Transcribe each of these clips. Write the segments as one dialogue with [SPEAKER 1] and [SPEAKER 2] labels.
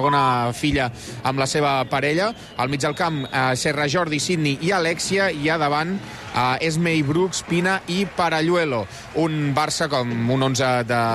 [SPEAKER 1] segona filla amb la seva parella. Al mig del camp, Serra Jordi, Sidney i Alexia, i a davant Esmei, Brooks, Pina i Paralluelo. Un Barça com un 11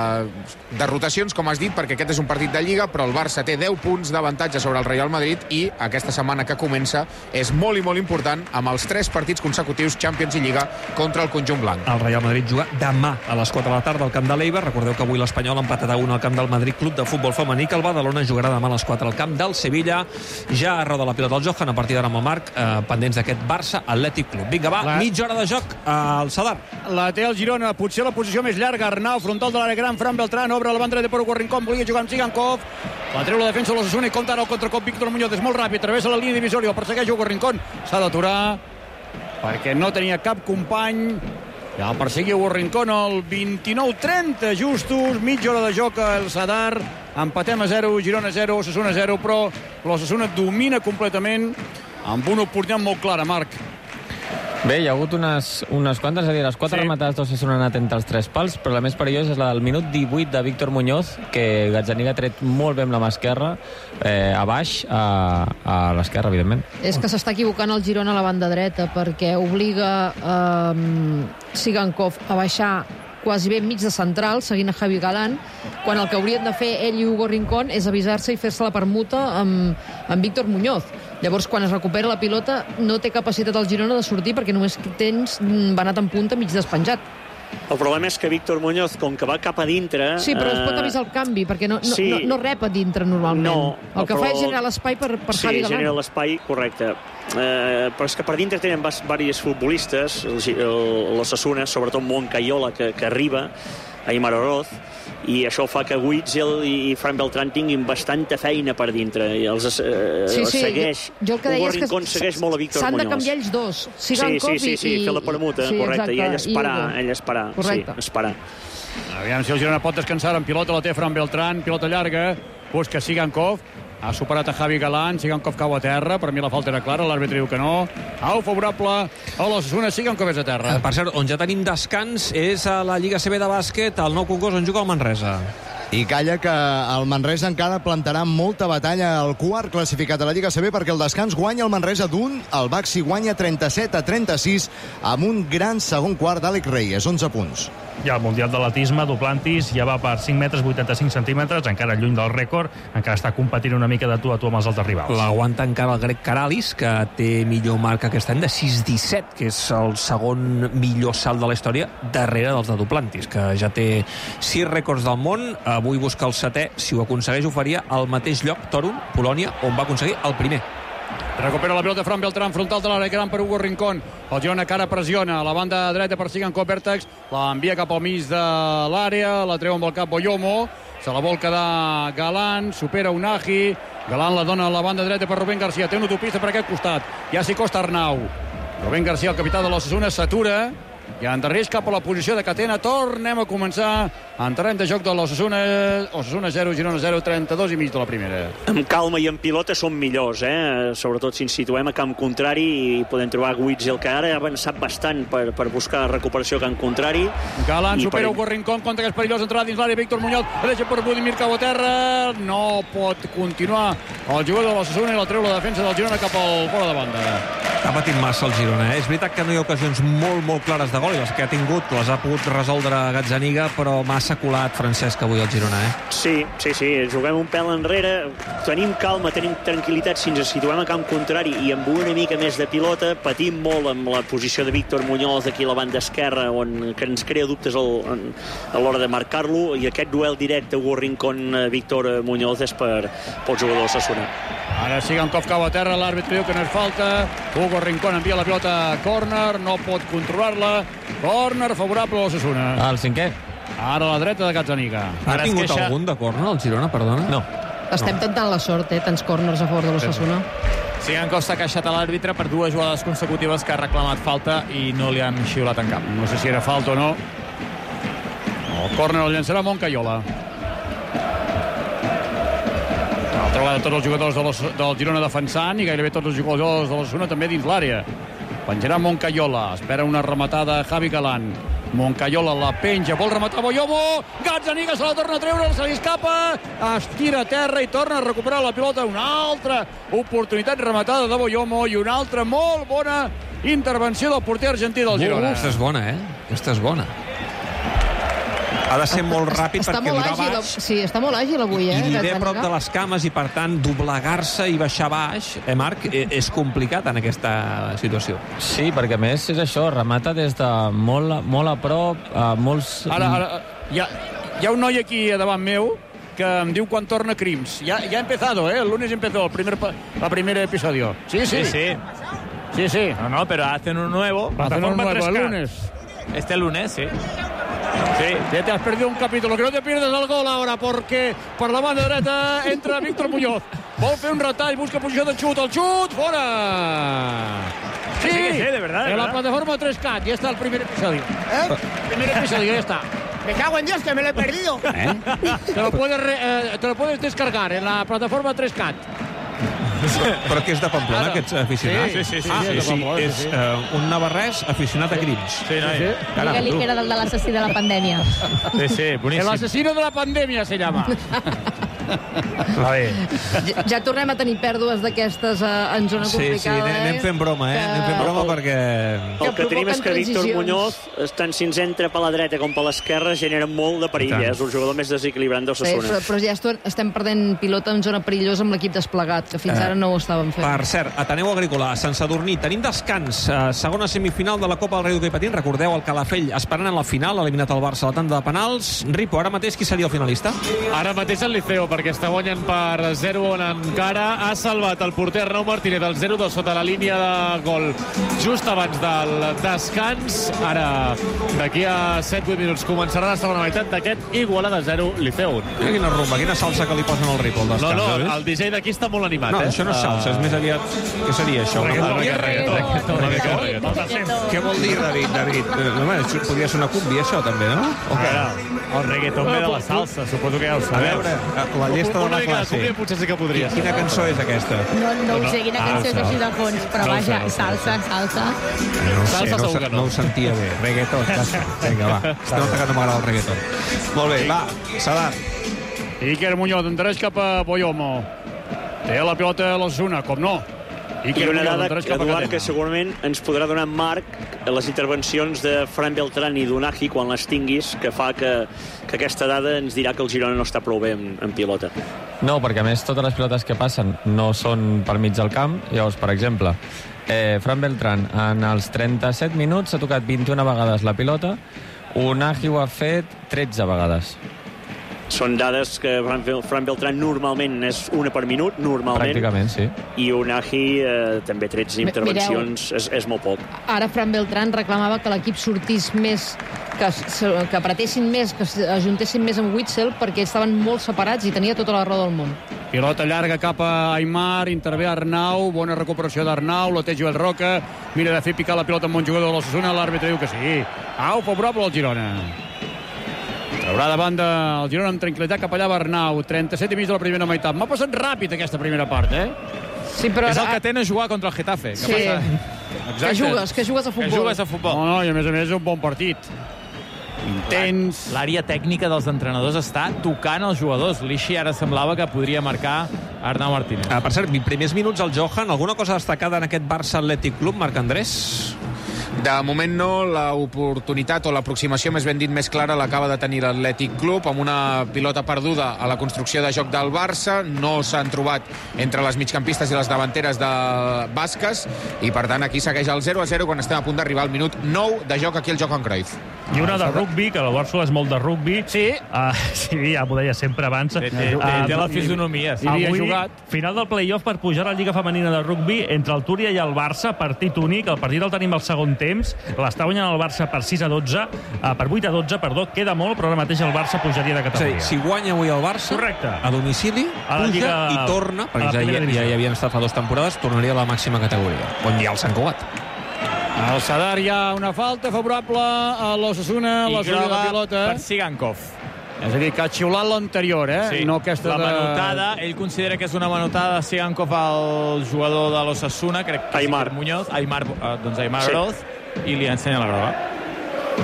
[SPEAKER 1] de rotacions, com has dit, perquè aquest és un partit de Lliga, però el Barça té 10 punts d'avantatge sobre el Real Madrid i aquesta setmana que comença és molt i molt important amb els 3 partits consecutius Champions i Lliga contra el conjunt blanc.
[SPEAKER 2] El Real Madrid juga demà a les 4 de la tarda al camp de l'Eibar. Recordeu que avui l'Espanyol ha empatat a 1 al camp del Madrid Club de Futbol Femení, que el Badalona jugarà demà a les 4 al camp del Sevilla. Ja roda la pilota al Johan, a partir d'ara amb el Marc, pendents d'aquest Barça Atlètic Club. Vinga, va, mitja hora de joc al Sadar.
[SPEAKER 3] La té el Girona, potser la posició més llarga. Arnau, frontal de l'àrea gran, Fran Beltrán, obre la banda de per Hugo Rincón, volia jugar amb Sigankov, la treu la defensa de l'Osasuna i compta ara el contracop Víctor Muñoz, és molt ràpid, travessa la línia divisòria, el persegueix Hugo Rincón, s'ha d'aturar perquè no tenia cap company. Ja el perseguia Hugo Rincón al 29-30 justos, mitja hora de joc al Sadar, empatem a 0, Girona 0, Osasuna 0, però l'Osasuna domina completament amb una oportunitat molt clara, Marc.
[SPEAKER 4] Bé, hi ha hagut unes quantes, és a dir, les 4 rematades d'Osasuna han anat entre els 3 pals, però la més perillosa és la del minut 18 de Víctor Muñoz, que Gazzaniga ha tret molt bé amb la mà esquerra, a baix, a l'esquerra, evidentment.
[SPEAKER 5] És que s'està equivocant el Girona a la banda dreta, perquè obliga Sigankov a baixar quasi bé enmig de central, seguint a Javi Galán, quan el que haurien de fer ell i Hugo Rincón és avisar-se i fer-se la permuta amb Víctor Muñoz. Llavors, quan es recupera la pilota, no té capacitat el Girona de sortir perquè només tens Benat en punta mig despenjat.
[SPEAKER 6] El problema és que Víctor Muñoz, com que va cap a dintre...
[SPEAKER 5] Sí, però es pot avisar el canvi, perquè no rep a dintre normalment.
[SPEAKER 6] No,
[SPEAKER 5] el que fa és generar l'espai per Javi Galán.
[SPEAKER 6] Sí, genera l'espai, correcte. Però és que per dintre tenen diversos futbolistes, l'Osasuna, sobretot Moncayola, que arriba, Aimar Oroz, i això fa que Witzel i Fran Beltrán tinguin bastanta feina per dintre i els segueix.
[SPEAKER 5] Jo el que deia és que
[SPEAKER 6] segueix molt a Víctor Muñoz.
[SPEAKER 5] S'han de canviar ells dos, Sigankov i...
[SPEAKER 6] Sí, fer la permuta, correcte, i ell esperar.
[SPEAKER 5] Correcte.
[SPEAKER 6] Sí, esperar.
[SPEAKER 3] Aviam si el Girona pot descansar en pilota, la té Fran Beltrán, pilota llarga, busca Sigankov, ha superat a Javi Galán, Sigankov cau a terra, per mi la falta era clara, l'àrbitre diu que no. Au, favorable a l'Osasuna, Sigankov és a terra.
[SPEAKER 2] Per cert, on ja tenim descans és a la Lliga CB de bàsquet, al Nou Congost, on juga el Manresa.
[SPEAKER 7] I calla que el Manresa encara plantarà molta batalla al quart classificat a la Lliga CB, perquè el descans guanya el Manresa d'un, el Baxi guanya 37-36 amb un gran segon quart d'Àlex Reyes, 11 punts.
[SPEAKER 8] I al Mundial d'Atletisme, Duplantis ja va per 5 metres 85 centímetres, encara lluny del rècord, encara està competint una mica de tu a tu amb els altres rivals.
[SPEAKER 2] L'aguanta encara el grec Karalis, que té millor marca aquest any de 6-17, que és el segon millor salt de la història, darrere dels de Duplantis, que ja té 6 rècords del món. Avui busca el 7è, si ho aconsegueix ho faria al mateix lloc, Toruń, Polònia, on va aconseguir el primer.
[SPEAKER 3] Recupera la pilota Fran Beltrán, frontal de l'àrea gran per Hugo Rincón. El Girona cara pressiona, a la banda dreta per Sigankov, Vèrtex, l'envia cap al mig de l'àrea, la treu amb el cap Boyomo, se la vol quedar Galán, supera Unagi, Galán la dona a la banda dreta per Rubén García, té una autopista per aquest costat, ja s'hi costa Arnau. Rubén García, el capità de l'Osasuna, s'atura, i endarrereix cap a la posició de Catena. Tornem a començar en terreny de joc de l'Osasuna. Osasuna 0, Girona 0, 32 i mig de la primera.
[SPEAKER 6] Amb calma i amb pilota són millors, sobretot si ens situem a camp contrari, i podem trobar Witzel, que ara ha avançat bastant per buscar recuperació a camp contrari.
[SPEAKER 3] Galán supera Hugo Rincón, contra que és perillós, entrada dins l'àrea, Víctor Muñoz, la deixa per Budimir, cau a terra, no pot continuar el jugador de l'Osasuna i la treu la defensa del Girona cap al fora de banda.
[SPEAKER 2] Està patint massa el Girona, És veritat que no hi ha ocasions molt clares de gol, i les que ha tingut les ha pogut resoldre Gazzaniga, però massa colat, Francesc, avui el Girona,
[SPEAKER 6] Sí, juguem un pèl enrere, tenim calma, tenim tranquil·litat si ens situem a camp contrari i amb una mica més de pilota, patim molt amb la posició de Víctor Muñoz aquí a la banda esquerra, que ens crea dubtes a l'hora de marcar-lo, i aquest duel directe Hugo Rincón-Víctor Muñoz és pel jugador Osasuna.
[SPEAKER 3] Ara Sigankov cau a terra, l'àrbitre diu que no és falta, Hugo Rincón envia la pilota a córner, no pot controlar-la, córner favorable a l'Osasuna.
[SPEAKER 4] El 5è.
[SPEAKER 3] Ara a la dreta de Gazzaniga.
[SPEAKER 2] Ha tingut algun de córner el Girona, perdona?
[SPEAKER 4] No.
[SPEAKER 5] Estem tentant la sort, tants córners a favor de l'Osasuna.
[SPEAKER 9] Sigankov s'ha queixat a l'àrbitre per 2 jugades consecutives que ha reclamat falta i no li han xiulat en cap.
[SPEAKER 3] No sé si era falta o no. El córner el llançarà Moncayola. Altra vegada tots els jugadors del Girona defensant i gairebé tots els jugadors de l'Osasuna també dins l'àrea. Penjarà Moncayola, espera una rematada Javi Galán. Moncayola la penja, vol rematar Boyomo, Gazzaniga se la torna a treure, se li escapa, es tira a terra i torna a recuperar la pilota. Una altra oportunitat rematada de Boyomo i una altra molt bona intervenció del porter argentí del Girona.
[SPEAKER 2] Aquesta és bona, Aquesta és bona. Ha de ser molt ràpid
[SPEAKER 5] està
[SPEAKER 2] perquè
[SPEAKER 5] molt
[SPEAKER 2] li va
[SPEAKER 5] àgil,
[SPEAKER 2] baix.
[SPEAKER 5] sí, està molt àgil avui,
[SPEAKER 2] I li ve a prop
[SPEAKER 5] Gazzaniga.
[SPEAKER 2] de les cames i, per tant, doblegar-se i baixar baix, Marc, és complicat en aquesta situació.
[SPEAKER 4] Sí, perquè a més és això, remata des de molt a prop, molts...
[SPEAKER 3] Ara hi ha un noi aquí davant meu que em diu quan torna Crims. Ja ha empezado, el lunes empezó el primer episodio. Sí.
[SPEAKER 9] No, pero hacen un nuevo.
[SPEAKER 3] Plataforma 3K. El lunes.
[SPEAKER 9] Este lunes, sí.
[SPEAKER 3] Sí, ya te has perdido un capítulo. Que no te pierdes el gol ahora, porque per la banda dreta entra Víctor Muñoz. Vol fer un retall, busca posició de xut. El xut, fora! Sí,
[SPEAKER 9] de verdad.
[SPEAKER 3] En la plataforma 3K, ya está el primer episodio. Primer episodio, ya está.
[SPEAKER 10] Me cago en Dios, que me lo he perdido.
[SPEAKER 3] Te lo puedes descargar en la plataforma 3Cat.
[SPEAKER 2] Però que és de Pamplona, aquests aficionats?
[SPEAKER 3] Sí.
[SPEAKER 2] És un navarrès aficionat a Crims.
[SPEAKER 3] Sí.
[SPEAKER 11] Digue-li que era del de l'assassí de la pandèmia.
[SPEAKER 9] Sí, boníssim.
[SPEAKER 3] El asesino de la pandèmia se llama.
[SPEAKER 5] Ja tornem a tenir pèrdues d'aquestes en zona complicada.
[SPEAKER 2] Sí, anem fent broma, Anem fent broma perquè...
[SPEAKER 6] El que tenim és que Víctor
[SPEAKER 5] transicions.
[SPEAKER 6] Muñoz, tant si ens entra per la dreta com per l'esquerra, genera molt de perill. És el jugador més desequilibrant del Osasuna.
[SPEAKER 5] Però ja estem perdent pilota en zona perillosa amb l'equip desplegat, que fins ara no ho estàvem fent.
[SPEAKER 2] Per cert, Ateneu Agrícola, Sant Sadurní, tenim descans. Segona semifinal de la Copa del Rei d'Hoquei Patins. Recordeu el Calafell esperant en la final, ha eliminat el Barça a la tanda de penals. Ripo, ara mateix qui seria el finalista?
[SPEAKER 12] Ara mateix el Liceo, perquè està guanyant per 0-1 encara. Ha salvat el porter Arnau Martínez el 0-2 sota la línia de gol just abans del descans. Ara, d'aquí a 7-8 minuts, començarà la segona meitat d'aquest Igualada 0, Liceo 1.
[SPEAKER 2] Mira quina rumba, quina salsa que li posen al Ripo al descans.
[SPEAKER 12] No, el DJ d'aquí està molt animat.
[SPEAKER 2] No, això no és salsa, és més aviat... Què seria això? Què vol dir, David? Home, podria ser una cúmbia, això, també, no?
[SPEAKER 12] El reggaeton ve de la salsa, suposo que ja ho
[SPEAKER 2] A
[SPEAKER 12] sabeu.
[SPEAKER 2] veure, la llesta de la classe.
[SPEAKER 12] Cúmbia potser sí que podria ser.
[SPEAKER 2] Quina cançó és aquesta?
[SPEAKER 11] No ho sé, quina cançó és així de fons, però vaja, salsa.
[SPEAKER 2] No ho sé, no ho sentia bé. Reggaeton, vinga, va. Es nota que no m'agrada el reggaeton. Molt bé, va, Sadat.
[SPEAKER 3] Iker Muñoz endreix cap a Boyomo. Té la pilota a l'Osasuna, com no.
[SPEAKER 6] I una dada, Eduard, que segurament ens podrà donar Marc a les intervencions de Fran Beltrán i d'Unahi quan les tinguis, que fa que aquesta dada ens dirà que el Girona no està prou bé en pilota.
[SPEAKER 4] No, perquè a més totes les pilotes que passen no són pel mig del camp. Llavors, per exemple, Fran Beltrán en els 37 minuts ha tocat 21 vegades la pilota, Unahi ho ha fet 13 vegades.
[SPEAKER 6] Són dades que Fran Beltrán normalment és una per minut, normalment.
[SPEAKER 4] Pràcticament, sí.
[SPEAKER 6] I Unahi també 13 intervencions, és molt poc.
[SPEAKER 5] Ara Fran Beltrán reclamava que l'equip sortís més, que apretessin més, que ajuntessin més amb Witzel, perquè estaven molt separats i tenia tota la raó del món.
[SPEAKER 3] Pilota llarga cap a Aimar, intervé Arnau, bona recuperació d'Arnau, la té Joel Roca, mira de fer picar la pilota amb un jugador de l'Osasuna, l'àrbitre diu que sí. Favorable al Girona. Traurà de banda el Girona amb tranquil·litat cap allà Arnau, 37 i mig de la primera meitat. M'ha passat ràpid aquesta primera part,
[SPEAKER 5] Sí, però
[SPEAKER 12] és el que tenen a jugar contra el Getafe.
[SPEAKER 5] Sí. Que jugues a futbol.
[SPEAKER 12] Que jugues a futbol.
[SPEAKER 3] No, i a més és un bon partit. Intens.
[SPEAKER 9] L'àrea tècnica dels entrenadors està tocant els jugadors. L'Ixi ara semblava que podria marcar Arnau Martínez.
[SPEAKER 2] Per cert, primers minuts al Johan. Alguna cosa destacada en aquest Barça Atlètic Club, Marc Andrés?
[SPEAKER 1] De moment no, l'oportunitat o l'aproximació, més ben dit, més clara l'acaba de tenir l'Atlètic Club amb una pilota perduda a la construcció de joc del Barça. No s'han trobat entre les migcampistes i les davanteres de basques i per tant aquí segueix el 0-0 quan estem a punt d'arribar al minut 9 de joc aquí al Johan Cruyff.
[SPEAKER 8] I una de rugby, que el Barça és molt de rugby.
[SPEAKER 3] Sí.
[SPEAKER 8] Sí, ja m'ho deia sempre abans.
[SPEAKER 9] Té la fisonomia.
[SPEAKER 3] Sí. Avui,
[SPEAKER 8] final del play-off per pujar a la Lliga Femenina de Rugby entre el Túria i el Barça, partit únic. El partit el tenim al segon temps. L'està guanyant el Barça per 6-12, per 8-12, perdó. Queda molt, però ara mateix el Barça pujaria de categoria.
[SPEAKER 2] Si guanya avui el Barça,
[SPEAKER 8] correcte,
[SPEAKER 2] a domicili, puja i torna, perquè ja hi havien estat fa 2 temporades, tornaria a la màxima categoria, on hi ha el Sant Cugat.
[SPEAKER 3] Al Sadar hi ha una falta favorable a l'Osasuna, la zona de pilota.
[SPEAKER 9] Per Sigankov.
[SPEAKER 3] És a dir, que ha xiulat l'anterior,
[SPEAKER 9] Sí.
[SPEAKER 3] no aquesta
[SPEAKER 9] la manotada, ell considera que és una manotada de Sigankov al jugador de l'Osasuna, crec que
[SPEAKER 6] Aimar
[SPEAKER 9] Muñoz, Aimar Groz, i li ensenya la groga.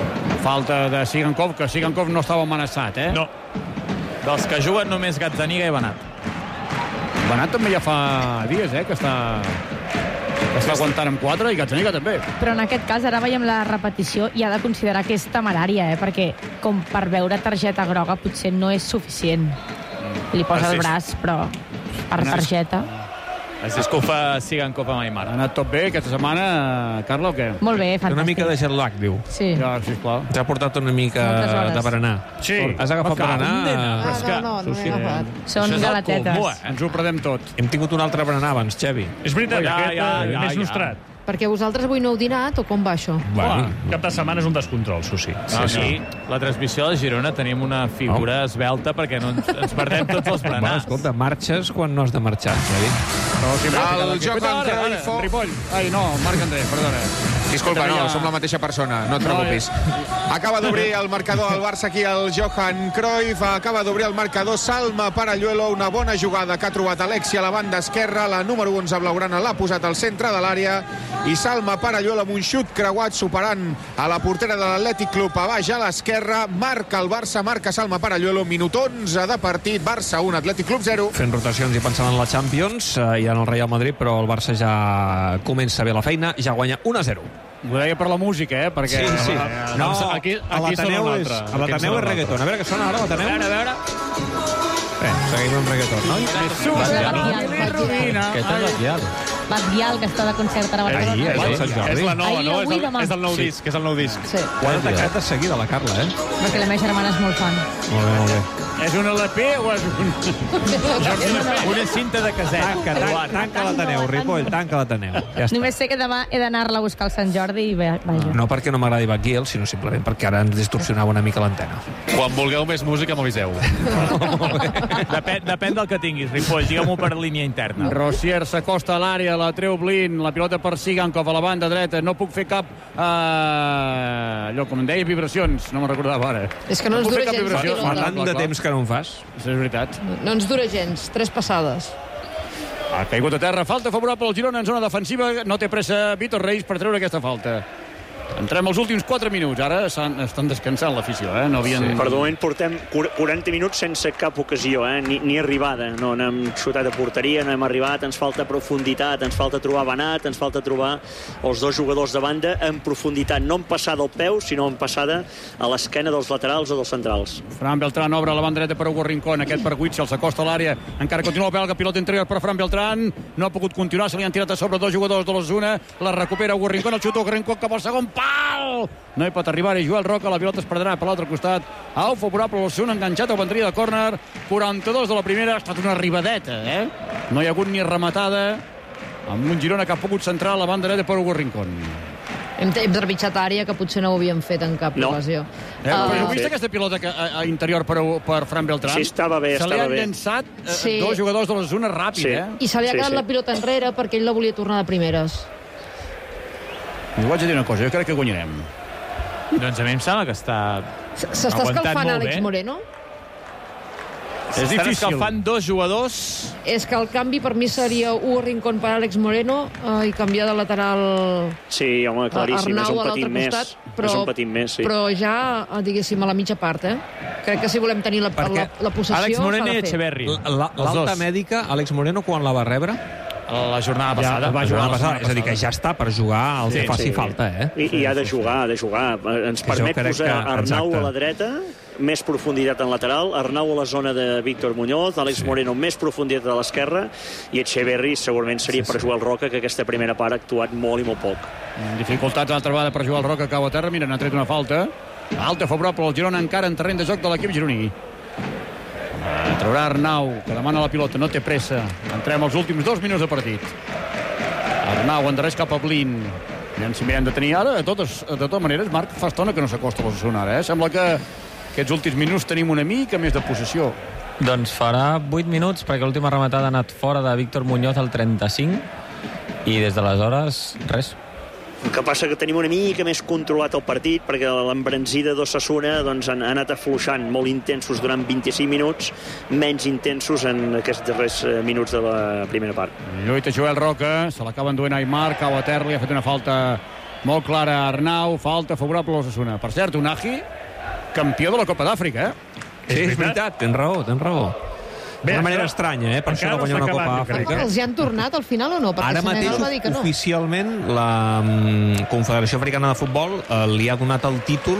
[SPEAKER 3] falta de Sigankov, que Sigankov no estava amenaçat, eh?
[SPEAKER 9] No. Dels que juguen només Gazzaniga i Benat.
[SPEAKER 3] Benat també ja fa dies, que està aguantant amb 4, i Gazzaniga també.
[SPEAKER 11] Però en aquest cas, ara veiem la repetició i ha de considerar que és temerària, perquè com per veure targeta groga potser no és suficient. Li posa el braç, però per targeta...
[SPEAKER 9] Es disculpa Sigankov amb Aimar.
[SPEAKER 3] Ha anat tot bé aquesta setmana, Carla, o què?
[SPEAKER 11] Molt bé, fantàstic.
[SPEAKER 2] Una mica de jet lag, diu.
[SPEAKER 11] Sí.
[SPEAKER 3] Ja, sisplau.
[SPEAKER 2] T'ha portat una mica de berenar.
[SPEAKER 3] Sí.
[SPEAKER 2] Has agafat berenar?
[SPEAKER 5] No he agafat.
[SPEAKER 11] Són galatetes.
[SPEAKER 3] Ens ho perdem tot.
[SPEAKER 2] Hem tingut un altre berenar abans, Xavi.
[SPEAKER 8] És veritat, més nostrat.
[SPEAKER 5] Perquè vosaltres avui no heu dinat, o com va això?
[SPEAKER 8] Bueno, cap de setmana és un descontrol, sí.
[SPEAKER 9] Sí. La transmissió de Girona tenim una figura esbelta perquè no ens perdem tots els berenars.
[SPEAKER 2] Bueno, escolta, marxes quan no has de marxar, Xavi.
[SPEAKER 1] El Johan Cruyff...
[SPEAKER 3] Ripoll. Ai, no, Marc André, perdona.
[SPEAKER 1] Disculpa, no, som la mateixa persona, no et preocupis. Acaba d'obrir el marcador al Barça aquí el Johan Cruyff, acaba d'obrir el marcador Salma Paralluelo, una bona jugada que ha trobat Alexia a la banda esquerra, la número 11 blaugrana l'ha posat al centre de l'àrea, i Salma Paralluelo amb un xut creuat superant a la portera de l'Atlètic Club a baix a l'esquerra, marca el Barça, marca Salma Paralluelo, minut 11 de partit, Barça 1, Atlètic Club 0.
[SPEAKER 2] Fent rotacions i pensant en la Champions, i en el Real Madrid, però el Barça ja comença bé la feina, ja guanya 1-0.
[SPEAKER 3] Ho deia per la música, perquè...
[SPEAKER 2] Sí.
[SPEAKER 3] No, aquí sona un altre.
[SPEAKER 2] A l'Ateneu és reggaeton. A veure què sona ara, l'Ateneu.
[SPEAKER 3] A veure.
[SPEAKER 2] Seguim amb reggaeton, no?
[SPEAKER 4] Què tal Batllal?
[SPEAKER 11] Batllal, que està de concert ara a Barcelona.
[SPEAKER 12] És la nova, no?
[SPEAKER 11] Avui, demà.
[SPEAKER 12] És el nou disc, és el nou disc.
[SPEAKER 11] Sí.
[SPEAKER 2] Ho has atacat de seguida, la Carla,
[SPEAKER 11] Perquè la meva germana és molt fan.
[SPEAKER 2] Molt bé.
[SPEAKER 3] És un LP o és un...
[SPEAKER 9] Una cinta de caset.
[SPEAKER 2] Tanca l'Ateneu, Ripoll, tanca l'Ateneu. Ja està.
[SPEAKER 11] Només sé que demà he d'anar-la a buscar al Sant Jordi i vaja.
[SPEAKER 2] No perquè no m'agradi Batguiel, sinó simplement perquè ara ens distorsionava una mica l'antena.
[SPEAKER 12] Quan vulgueu més música, m'aviseu.
[SPEAKER 9] Depèn del que tinguis, Ripoll. Digue-m'ho per línia interna.
[SPEAKER 3] Rosier s'acosta a l'àrea, la treu Blin, la pilota per Sigankov a la banda dreta. No puc fer cap... allò, com em deia, vibracions. No me'n recordava ara.
[SPEAKER 5] És que no ens dura gens.
[SPEAKER 2] Fa tant de temps que no en fas.
[SPEAKER 3] Sí, és veritat.
[SPEAKER 5] No ens dura gens. 3 passades.
[SPEAKER 3] Ha caigut a terra. Falta favorable al Girona en zona defensiva. No té pressa Vítor Reis per treure aquesta falta. Entrem als últims 4 minuts. Ara estan descansant l'afició, No havien...
[SPEAKER 6] Sí. Per moment portem 40 minuts sense cap ocasió, ni arribada. No hem xutat a porteria, no hem arribat, ens falta profunditat, ens falta trobar Benat, ens falta trobar els dos jugadors de banda en profunditat, no en passada al peu, sinó en passada a l'esquena dels laterals o dels centrals.
[SPEAKER 3] Fran Beltrán obre la banda dreta per Hugo Rincón, aquest per Witzel, s'acosta a l'àrea, encara continua el belga, pilota interior per Fran Beltrán, no ha pogut continuar, se li han tirat a sobre dos jugadors de l'Osasuna, la recupera Hugo Rincón, el xut Hugo Rincón cap al segon pal! No hi pot arribar i Joel Roca, la pilota es perdrà per l'altre costat. Au, favorable al segon, enganxat a bandria de córner, 42 de la primera, ha estat una arribadeta, No hi ha hagut ni rematada, amb un Girona que ha pogut centrar la banda dreta per Hugo Rincón.
[SPEAKER 5] Hem arbitrat àrea que potser no ho havíem fet en cap ocasió.
[SPEAKER 3] Però heu vist aquesta pilota a interior per Fran Beltrán?
[SPEAKER 6] Sí, estava bé,
[SPEAKER 3] Se li han llençat dos jugadors de l'Osasuna ràpid,
[SPEAKER 5] I se li ha quedat la pilota enrere perquè ell la volia tornar de primeres.
[SPEAKER 3] Us vaig a dir una cosa, jo crec que guanyarem.
[SPEAKER 9] Doncs a mi em sembla que està
[SPEAKER 5] S'està escalfant Àlex Moreno?
[SPEAKER 3] És difícil.
[SPEAKER 9] Escalfant dos jugadors.
[SPEAKER 5] És que el canvi per mi seria Hugo Rincón per Àlex Moreno i canviar de lateral
[SPEAKER 6] sí, home, claríssim,
[SPEAKER 5] Arnau a l'altre costat,
[SPEAKER 6] és un petit més, sí.
[SPEAKER 5] Però ja, diguéssim, a la mitja part, Crec que si volem tenir la possessió
[SPEAKER 9] Àlex Moreno i Echeverri.
[SPEAKER 2] L'alta mèdica, Àlex Moreno, quan la va rebre?
[SPEAKER 9] La jornada passada.
[SPEAKER 2] És a dir, que ja està per jugar el que faci falta,
[SPEAKER 6] I ha de jugar, Ens permet posar Arnau a la dreta, més profunditat en lateral, Arnau a la zona de Víctor Muñoz, Àlex Moreno més profunditat a l'esquerra, i Echeverri segurament seria per Joel Roca, que aquesta primera part ha actuat molt i molt poc.
[SPEAKER 3] Dificultats altra vegada per Joel Roca, cau a terra, mira, n'ha tret una falta. Alta favorable al Girona, encara en terreny de joc de l'equip gironí. Traurà Arnau, que demana la pilota, no té pressa. Entrem als últims 2 minuts de partit. Arnau endarreix cap a Blin. Aviam si m'hi han de tenir ara. De totes maneres, Marc, fa estona que no s'acosta a l'Osasuna ara, Sembla que aquests últims minuts tenim una mica més de possessió.
[SPEAKER 4] Doncs farà 8 minuts, perquè l'última rematada ha anat fora de Víctor Muñoz al 35, i des d'aleshores, res.
[SPEAKER 6] El que passa que tenim una mica més controlat el partit, perquè l'embranzida d'Osasuna han anat afluixant, molt intensos durant 25 minuts, menys intensos en aquests darrers minuts de la primera part.
[SPEAKER 3] Lluita Joel Roca, se l'acaba enduent Aimar, cau a terra, li ha fet una falta Molt clara, Arnau, falta favorable a l'Osasuna. Per cert, Unagi, campió de la Copa d'Àfrica,
[SPEAKER 2] Sí, és veritat, tens raó. D'una manera estranya, per això no guanyar una Copa Àfrica.
[SPEAKER 5] Els hi han tornat al final o no? Perquè
[SPEAKER 2] Ara mateix,
[SPEAKER 5] Senegal va dir que no.
[SPEAKER 2] oficialment, la Confederació Africana de Futbol li ha donat el títol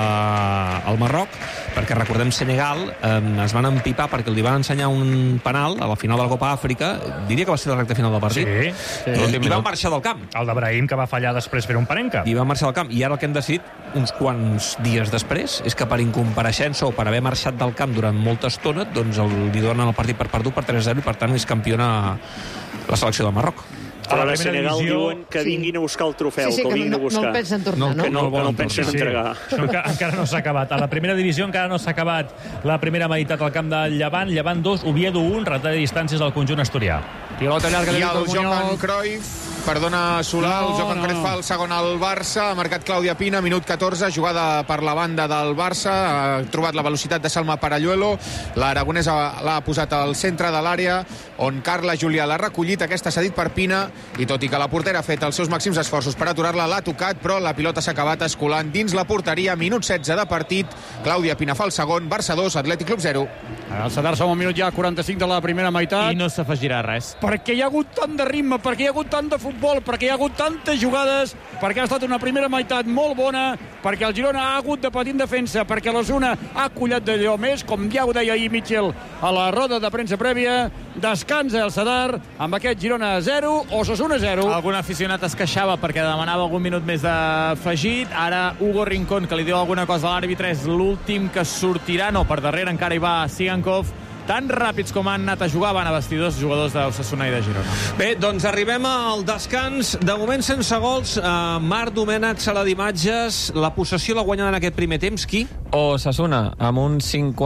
[SPEAKER 2] al Marroc, perquè recordem Senegal es van empipar perquè li van ensenyar un penal a la final de la Copa Àfrica, diria que va ser la recta final del partit, i van marxar del camp.
[SPEAKER 8] El de Brahim, que va fallar després fer un parenca.
[SPEAKER 2] I van marxar del camp, i ara el que hem decidit uns quants dies després és que per incompareixença o per haver marxat del camp durant molta estona, doncs li donen el partit per perdut per 3-0 i per tant és campiona la selecció del Marroc.
[SPEAKER 6] Però a Senegal diuen que vinguin a buscar el trofeu, que ho vinguin a buscar.
[SPEAKER 5] No el pensen tornar, no?
[SPEAKER 6] No el pensen entregar.
[SPEAKER 8] Encara no s'ha acabat. A la primera divisió encara no s'ha acabat la primera meitat al camp del Llevant. Llevant 2, Oviedo 1, retall de distàncies al conjunt asturià.
[SPEAKER 3] Pilota llarga de
[SPEAKER 1] Víctor
[SPEAKER 3] Víctor
[SPEAKER 1] Muñoz.
[SPEAKER 3] Muñoz.
[SPEAKER 1] Cruyff, perdona Solà, el Johan Cruyff fa el segon al Barça, ha marcat Clàudia Pina, minut 14, jugada per la banda del Barça, ha trobat la velocitat de Salma Paralluelo, l'aragonesa l'ha posat al centre de l'àrea, on Carla Julià l'ha recollit, aquesta s'ha dit per Pina, i tot i que la portera ha fet els seus màxims esforços per aturar-la, l'ha tocat, però la pilota s'ha acabat escolant dins la porteria, minut 16 de partit, Clàudia Pina fa el segon, Barça 2, Atlètic Club 0.
[SPEAKER 3] El Sadar som un minut ja, 45 de la primera meitat.
[SPEAKER 9] I no s'afegirà res.
[SPEAKER 3] Perquè hi ha hagut tant de ritme, perquè hi ha hagut tant de futbol, perquè hi ha hagut tantes jugades, perquè ha estat una primera meitat molt bona, perquè el Girona ha hagut de patir en defensa, perquè l'Osasuna ha collat d'allò més, com ja ho deia ahir Mitchell a la roda de premsa prèvia. Descansa el Sadar amb aquest Girona 0, Osasuna 0.
[SPEAKER 9] Algun aficionat es queixava perquè demanava algun minut més d'afegit. Ara Hugo Rincón, que li diu alguna cosa a l'àrbitre, és l'últim que sortirà. No, per darrere encara hi va Sigankov. Tan ràpids com han anat a jugar van a vestidors jugadors d'Osasuna i de Girona.
[SPEAKER 2] Bé, doncs arribem al descans. De moment sense gols. Marc Domènech, sala d'imatges. La possessió la guanyen en aquest primer temps. Qui?
[SPEAKER 4] Osasuna, amb un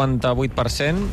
[SPEAKER 4] 58%,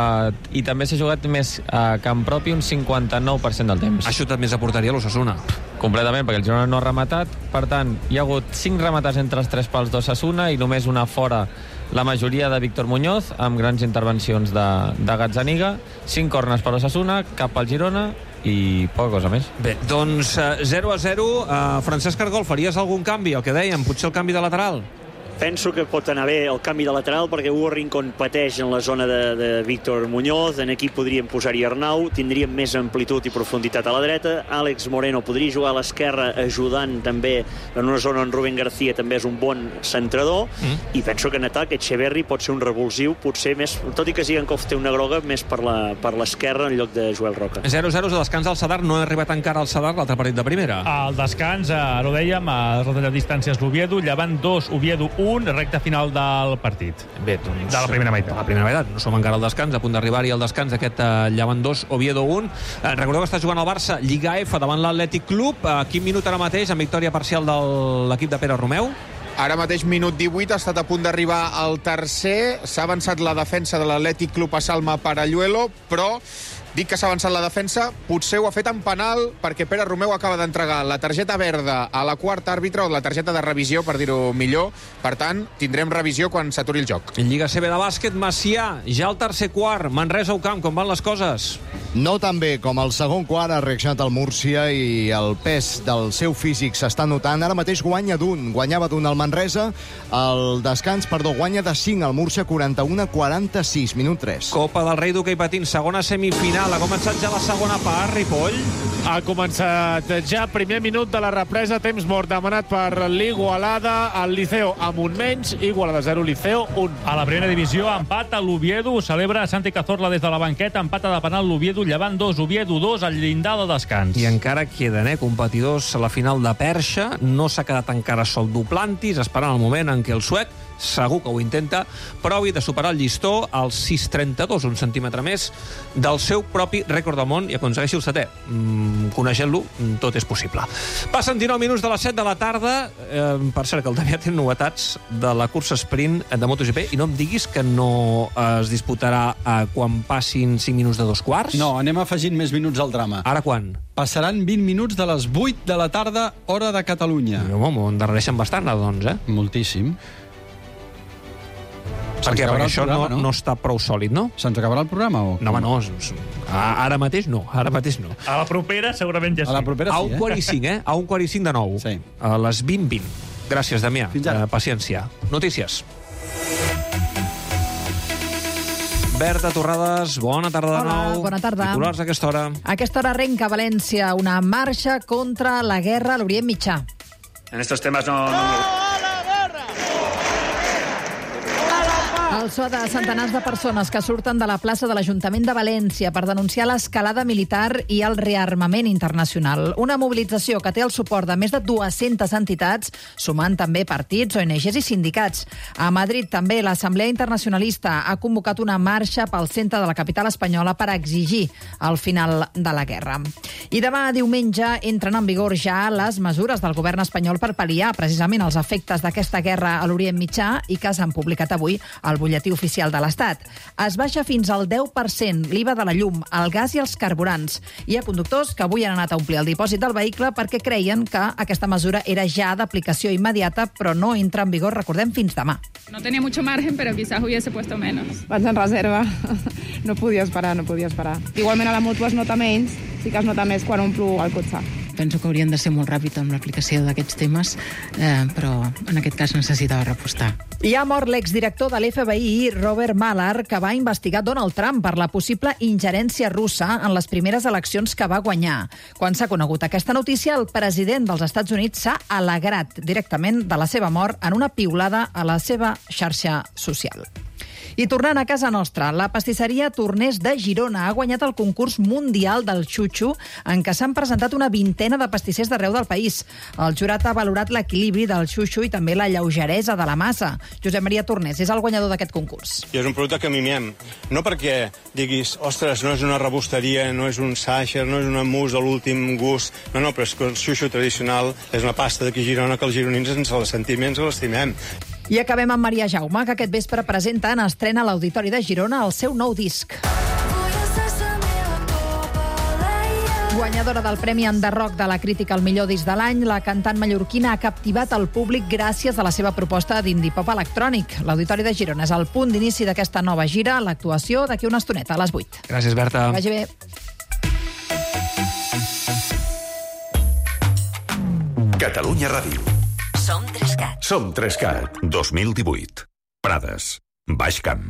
[SPEAKER 4] i també s'ha jugat més a camp propi, un 59% del temps.
[SPEAKER 2] Ha xutat més a porteria l'Osasuna.
[SPEAKER 4] Completament, perquè el Girona no ha rematat. Per tant, hi ha hagut 5 rematats entre els 3 pals d'Osasuna i només una fora, la majoria de Víctor Muñoz, amb grans intervencions de Gazzaniga. 5 corners per Osasuna, cap al Girona i poca cosa més.
[SPEAKER 2] Bé, doncs 0-0. Francesc Argol, faries algun canvi? El que dèiem, potser el canvi de lateral?
[SPEAKER 6] Penso que pot anar bé el canvi de lateral perquè Hugo Rincón pateix en la zona de Víctor Muñoz. En aquí podríem posar-hi Arnau, tindríem més amplitud i profunditat a la dreta. Àlex Moreno podria jugar a l'esquerra ajudant també en una zona on Rubén García també és un bon centrador, i penso que en atac Echeverri pot ser un revulsiu, potser més, tot i que Zigankov té una groga, més per l'esquerra en lloc de Joel Roca.
[SPEAKER 2] 0-0 a descans al Sadar. No ha arribat encara al Sadar l'altre partit de primera.
[SPEAKER 8] Al descans, ara ho dèiem, a retall de distàncies l'Oviedo, Llevant 2, Oviedo 1, recta final del partit.
[SPEAKER 2] Bé, doncs...
[SPEAKER 8] De la primera meitat.
[SPEAKER 2] La primera meitat. No som encara al descans, a punt d'arribar-hi al descans aquest Llevant 2, Oviedo 1. Recordeu que està jugant el Barça Lliga F davant l'Atlètic Club. Quin minut ara mateix, amb victòria parcial de l'equip de Pere Romeu?
[SPEAKER 1] Ara mateix minut 18, ha estat a punt d'arribar al tercer. S'ha avançat la defensa de l'Atlètic Club a Salma Paralluelo, però dic que s'ha avançat la defensa, potser ho ha fet en penal perquè Pere Romeu acaba d'entregar la targeta verda a la quarta àrbitre, o la targeta de revisió, per dir-ho millor. Per tant, tindrem revisió quan s'aturi el joc.
[SPEAKER 2] Lliga CB de bàsquet, Macià, ja al tercer quart, Manresa au camp, com van les coses?
[SPEAKER 7] No tan bé com el segon quart ha reaccionat el Múrcia i el pes del seu físic s'està notant. Ara mateix guanyava d'un el Manresa, el descans, guanya de 5 el Múrcia, 41-46, minut 3.
[SPEAKER 2] Copa del Rei d'hoquei patins, segona semifinal. Ha començat ja la segona part, Ripoll.
[SPEAKER 12] Ha començat ja primer minut de la represa, temps mort demanat per l'Igualada, el Liceo amb un menys, Igualada 0, Liceo 1.
[SPEAKER 8] A la primera divisió, empat a l'Oviedo, celebra Santi Cazorla des de la banqueta, empat de penal l'Oviedo, Llevant 2, Oviedo 2, al llindar de descans.
[SPEAKER 2] I encara queden competidors a la final de Perxa, no s'ha quedat encara sol Duplantis, esperant el moment en què el suec, segur que ho intenta, provi de superar el llistó als 6,32, un centímetre més del seu propi rècord del món, i aconsegueixi el setè. Coneixent-lo, tot és possible. Passen 19 minuts de les 7 de la tarda. Per cert, que el Damià té novetats de la cursa sprint de MotoGP, i no em diguis que no es disputarà quan passin 5 minuts de 2/4.
[SPEAKER 13] No, anem afegint més minuts al drama.
[SPEAKER 2] Ara quan?
[SPEAKER 13] Passaran 20 minuts de les 8 de la tarda, hora de Catalunya.
[SPEAKER 2] Home, m'ho endarrereixen bastant, doncs,
[SPEAKER 13] Moltíssim.
[SPEAKER 2] Per què? Perquè això no està prou sòlid, no?
[SPEAKER 13] Se'ns acabarà el programa o...?
[SPEAKER 2] No, home, no. Ara mateix no.
[SPEAKER 8] A la propera segurament ja sí.
[SPEAKER 13] A la propera
[SPEAKER 2] sí, A 1:45, A 1:45 de nou.
[SPEAKER 13] Sí.
[SPEAKER 2] A les 20:20. Gràcies, Damià.
[SPEAKER 13] Fins ara.
[SPEAKER 2] Paciència. Notícies. Berta Torrades, bona tarda de nou.
[SPEAKER 14] Hola, bona tarda.
[SPEAKER 2] Titulars a aquesta hora.
[SPEAKER 14] A aquesta hora arrenca a València una marxa contra la guerra a l'Orient Mitjà.
[SPEAKER 15] En estos temas no...
[SPEAKER 14] El so de centenars de persones que surten de la plaça de l'Ajuntament de València per denunciar l'escalada militar i el rearmament internacional. Una mobilització que té el suport de més de 200 entitats, sumant també partits, ONGs i sindicats. A Madrid també l'Assemblea Internacionalista ha convocat una marxa pel centre de la capital espanyola per exigir el final de la guerra. I demà, diumenge, entren en vigor ja les mesures del govern espanyol per pal·liar precisament els efectes d'aquesta guerra a l'Orient Mitjà i que s'han publicat avui al butlletí oficial de l'Estat. Es baixa fins al 10% l'IVA de la llum, el gas i els carburants. Hi ha conductors que avui han anat a omplir el dipòsit del vehicle perquè creien que aquesta mesura era ja d'aplicació immediata, però no entra en vigor, recordem, fins demà.
[SPEAKER 16] No tenía mucho margen, pero quizás hubiese puesto menos.
[SPEAKER 17] Vaig en reserva. No podia esperar. Igualment a la mútua es nota menys, sí que es nota més quan omplo el cotxe.
[SPEAKER 18] Penso que haurien de ser molt ràpid amb l'aplicació d'aquests temes, però en aquest cas necessitava repostar.
[SPEAKER 14] I ha mort l'exdirector de l'FBI, Robert Mueller, que va investigar Donald Trump per la possible ingerència russa en les primeres eleccions que va guanyar. Quan s'ha conegut aquesta notícia, el president dels Estats Units s'ha alegrat directament de la seva mort en una piulada a la seva xarxa social. I tornant a casa nostra, la pastisseria Tornés de Girona ha guanyat el concurs mundial del xutxo, en què s'han presentat una vintena de pastissers d'arreu del país. El jurat ha valorat l'equilibri del xutxo i també la lleugeresa de la massa. Josep Maria Tornés és el guanyador d'aquest concurs.
[SPEAKER 19] I és un producte que mimem, no perquè diguis, ostres, no és una rebosteria, no és un sacher, no és una mousse de l'últim gust, no, però és que el xutxo tradicional és una pasta d'aquí a Girona que els gironins ens els sentiments l'estimem.
[SPEAKER 14] I acabem amb Maria Jaume, que aquest vespre presenta en estrena a l'Auditori de Girona el seu nou disc. Guanyadora del Premi Enderrock de la crítica al millor disc de l'any, la cantant mallorquina ha captivat el públic gràcies a la seva proposta d'indie pop electrònic. L'Auditori de Girona és el punt d'inici d'aquesta nova gira, l'actuació d'aquí una estoneta, a les 8.
[SPEAKER 2] Gràcies, Berta.
[SPEAKER 14] Vagi bé.
[SPEAKER 20] Catalunya Ràdio.
[SPEAKER 21] Som 3CAT.
[SPEAKER 20] Som 3CAT. 2018. Prades. Baix Camp.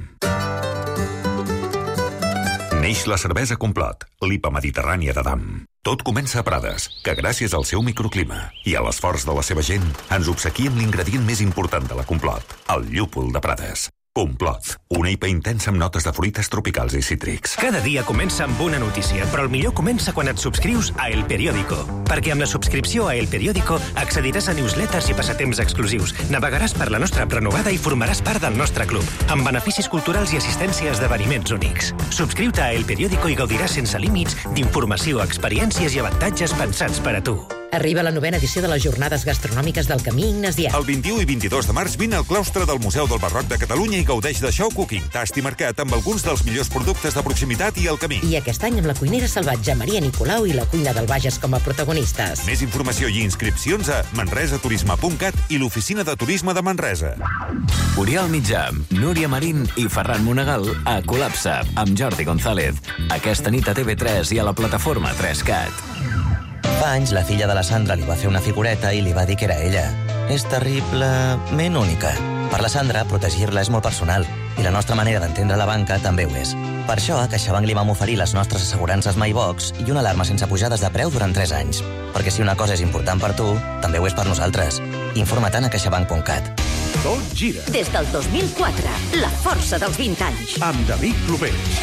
[SPEAKER 20] Neix la cervesa Complot, l'IPA mediterrània d'Adam. Tot comença a Prades, que gràcies al seu microclima i a l'esforç de la seva gent ens obsequia amb l'ingredient més important de la Complot, el llúpol de Prades. Complot, una IPA intensa amb notes de fruites tropicals i cítrics.
[SPEAKER 22] Cada dia comença amb una notícia, però el millor comença quan et subscrius a El Periódico. Perquè amb la subscripció a El Periódico accediràs a newsletters i passatemps exclusius, navegaràs per la nostra app renovada i formaràs part del nostre club, amb beneficis culturals i assistència a esdeveniments únics. Subscriu-te a El Periódico i gaudiràs sense límits d'informació, experiències i avantatges pensats per a tu.
[SPEAKER 21] Arriba la 9ª edició de les Jornades Gastronòmiques del Camí Ignasià.
[SPEAKER 20] El 21 i 22 de març vine al claustre del Museu del Barroc de Catalunya i gaudeix de show cooking, tast i mercat amb alguns dels millors productes de proximitat i el camí.
[SPEAKER 21] I aquest any amb la cuinera salvatge Maria Nicolau i la cuina del Bages com a protagonistes.
[SPEAKER 20] Més informació i inscripcions a manresaturisme.cat i l'Oficina de Turisme de Manresa.
[SPEAKER 23] Oriol Mitjà, Núria Marín i Ferran Monegal a Col·lapse amb Jordi González. Aquesta nit a TV3 i a la plataforma 3CAT.
[SPEAKER 24] Fa anys la filla de la Sandra li va fer una figureta i li va dir que era ella. És terriblement única. Per la Sandra, protegir-la és molt personal i la nostra manera d'entendre la banca també ho és. Per això, a CaixaBank li vam oferir les nostres assegurances MyBox i una alarma sense pujades de preu durant 3 anys. Perquè si una cosa és important per tu, també ho és per nosaltres. Informa-te'n a caixabank.cat.
[SPEAKER 20] Tot gira.
[SPEAKER 21] Des del 2004, la força dels 20 anys.
[SPEAKER 20] Amb David Clopés.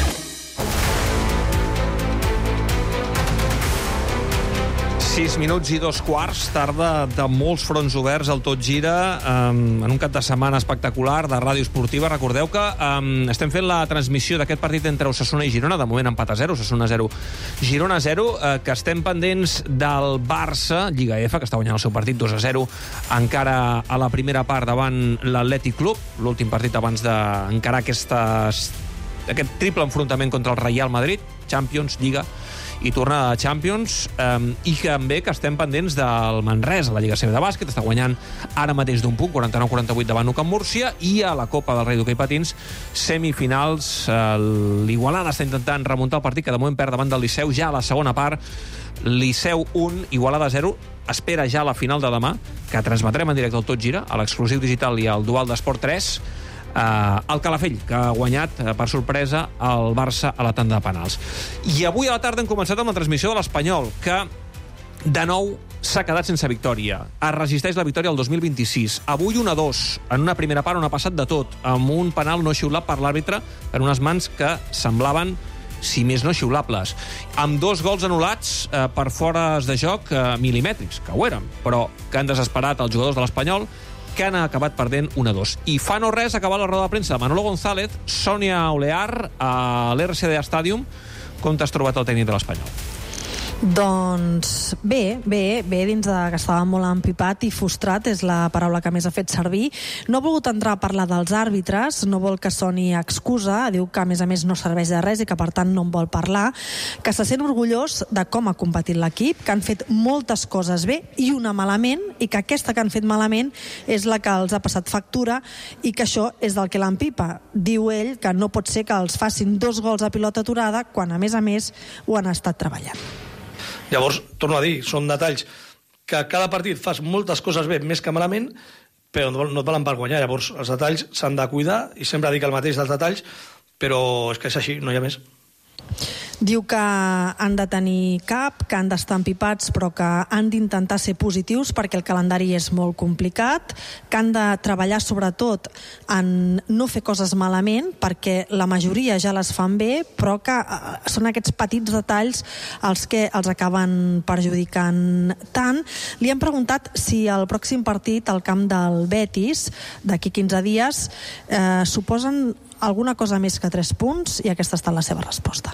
[SPEAKER 2] 6 minuts i 2/4, tarda de molts fronts oberts al Tot Gira, en un cap de setmana espectacular de ràdio esportiva. Recordeu que estem fent la transmissió d'aquest partit entre Osasuna i Girona, de moment empat a 0, Osasuna 0, Girona 0, que estem pendents del Barça, Lliga F, que està guanyant el seu partit 2-0, encara a la primera part davant l'Atlètic Club, l'últim partit abans d'encarar aquest triple enfrontament contra el Real Madrid, Champions, Lliga i tornar a Champions, i també que estem pendents del Manresa, la Lliga CB de bàsquet, està guanyant ara mateix d'un punt, 49-48 davant Nou Camp Múrcia, i a la Copa del Rei d'Hoquei Patins, semifinals, l'Igualada està intentant remuntar el partit, que de moment perd davant del Liceu, ja a la segona part, Liceu 1, Igualada 0, espera ja la final de demà, que transmetrem en directe al Tot Gira, a l'exclusiu digital i al dual d'Esport 3, el Calafell, que ha guanyat per sorpresa el Barça a la tanda de penals. I avui a la tarda hem començat amb la transmissió de l'Espanyol, que de nou s'ha quedat sense victòria. Es resisteix la victòria al 2026. Avui 1-2, en una primera part on ha passat de tot, amb un penal no xiulat per l'àrbitre en unes mans que semblaven, si més no, xiulables. Amb 2 gols anul·lats per fores de joc milimètrics, que ho eren, però que han desesperat els jugadors de l'Espanyol, que han acabat perdent 1-2. I fa no res acabar la roda de premsa de Manolo González, Sònia Olear, a l'RCDA Stadium. Com t'has trobat el tècnic de l'Espanyol?
[SPEAKER 5] Doncs bé, dins de que estava molt empipat i frustrat, és la paraula que més ha fet servir. No ha volgut entrar a parlar dels àrbitres, no vol que soni excusa, diu que a més no serveix de res i que per tant no en vol parlar, que se sent orgullós de com ha competit l'equip, que han fet moltes coses bé i una malament, i que aquesta que han fet malament és la que els ha passat factura i que això és del que l'empipa. Diu ell que no pot ser que els facin 2 gols a pilota aturada quan a més ho han estat treballant.
[SPEAKER 10] Llavors, torno a dir, són detalls que cada partit fas moltes coses bé, més que malament, però no et valen per guanyar. Llavors, els detalls s'han de cuidar, i sempre dic el mateix dels detalls, però és que és així, no hi ha més.
[SPEAKER 5] Diu que han de tenir cap, que han d'estar empipats, però que han d'intentar ser positius perquè el calendari és molt complicat, que han de treballar sobretot en no fer coses malament, perquè la majoria ja les fan bé, però que són aquests petits detalls els que els acaben perjudicant tant. Li han preguntat si el pròxim partit al camp del Betis, d'aquí 15 dies, suposen alguna cosa més que 3 punts, i aquesta ha estat la seva resposta.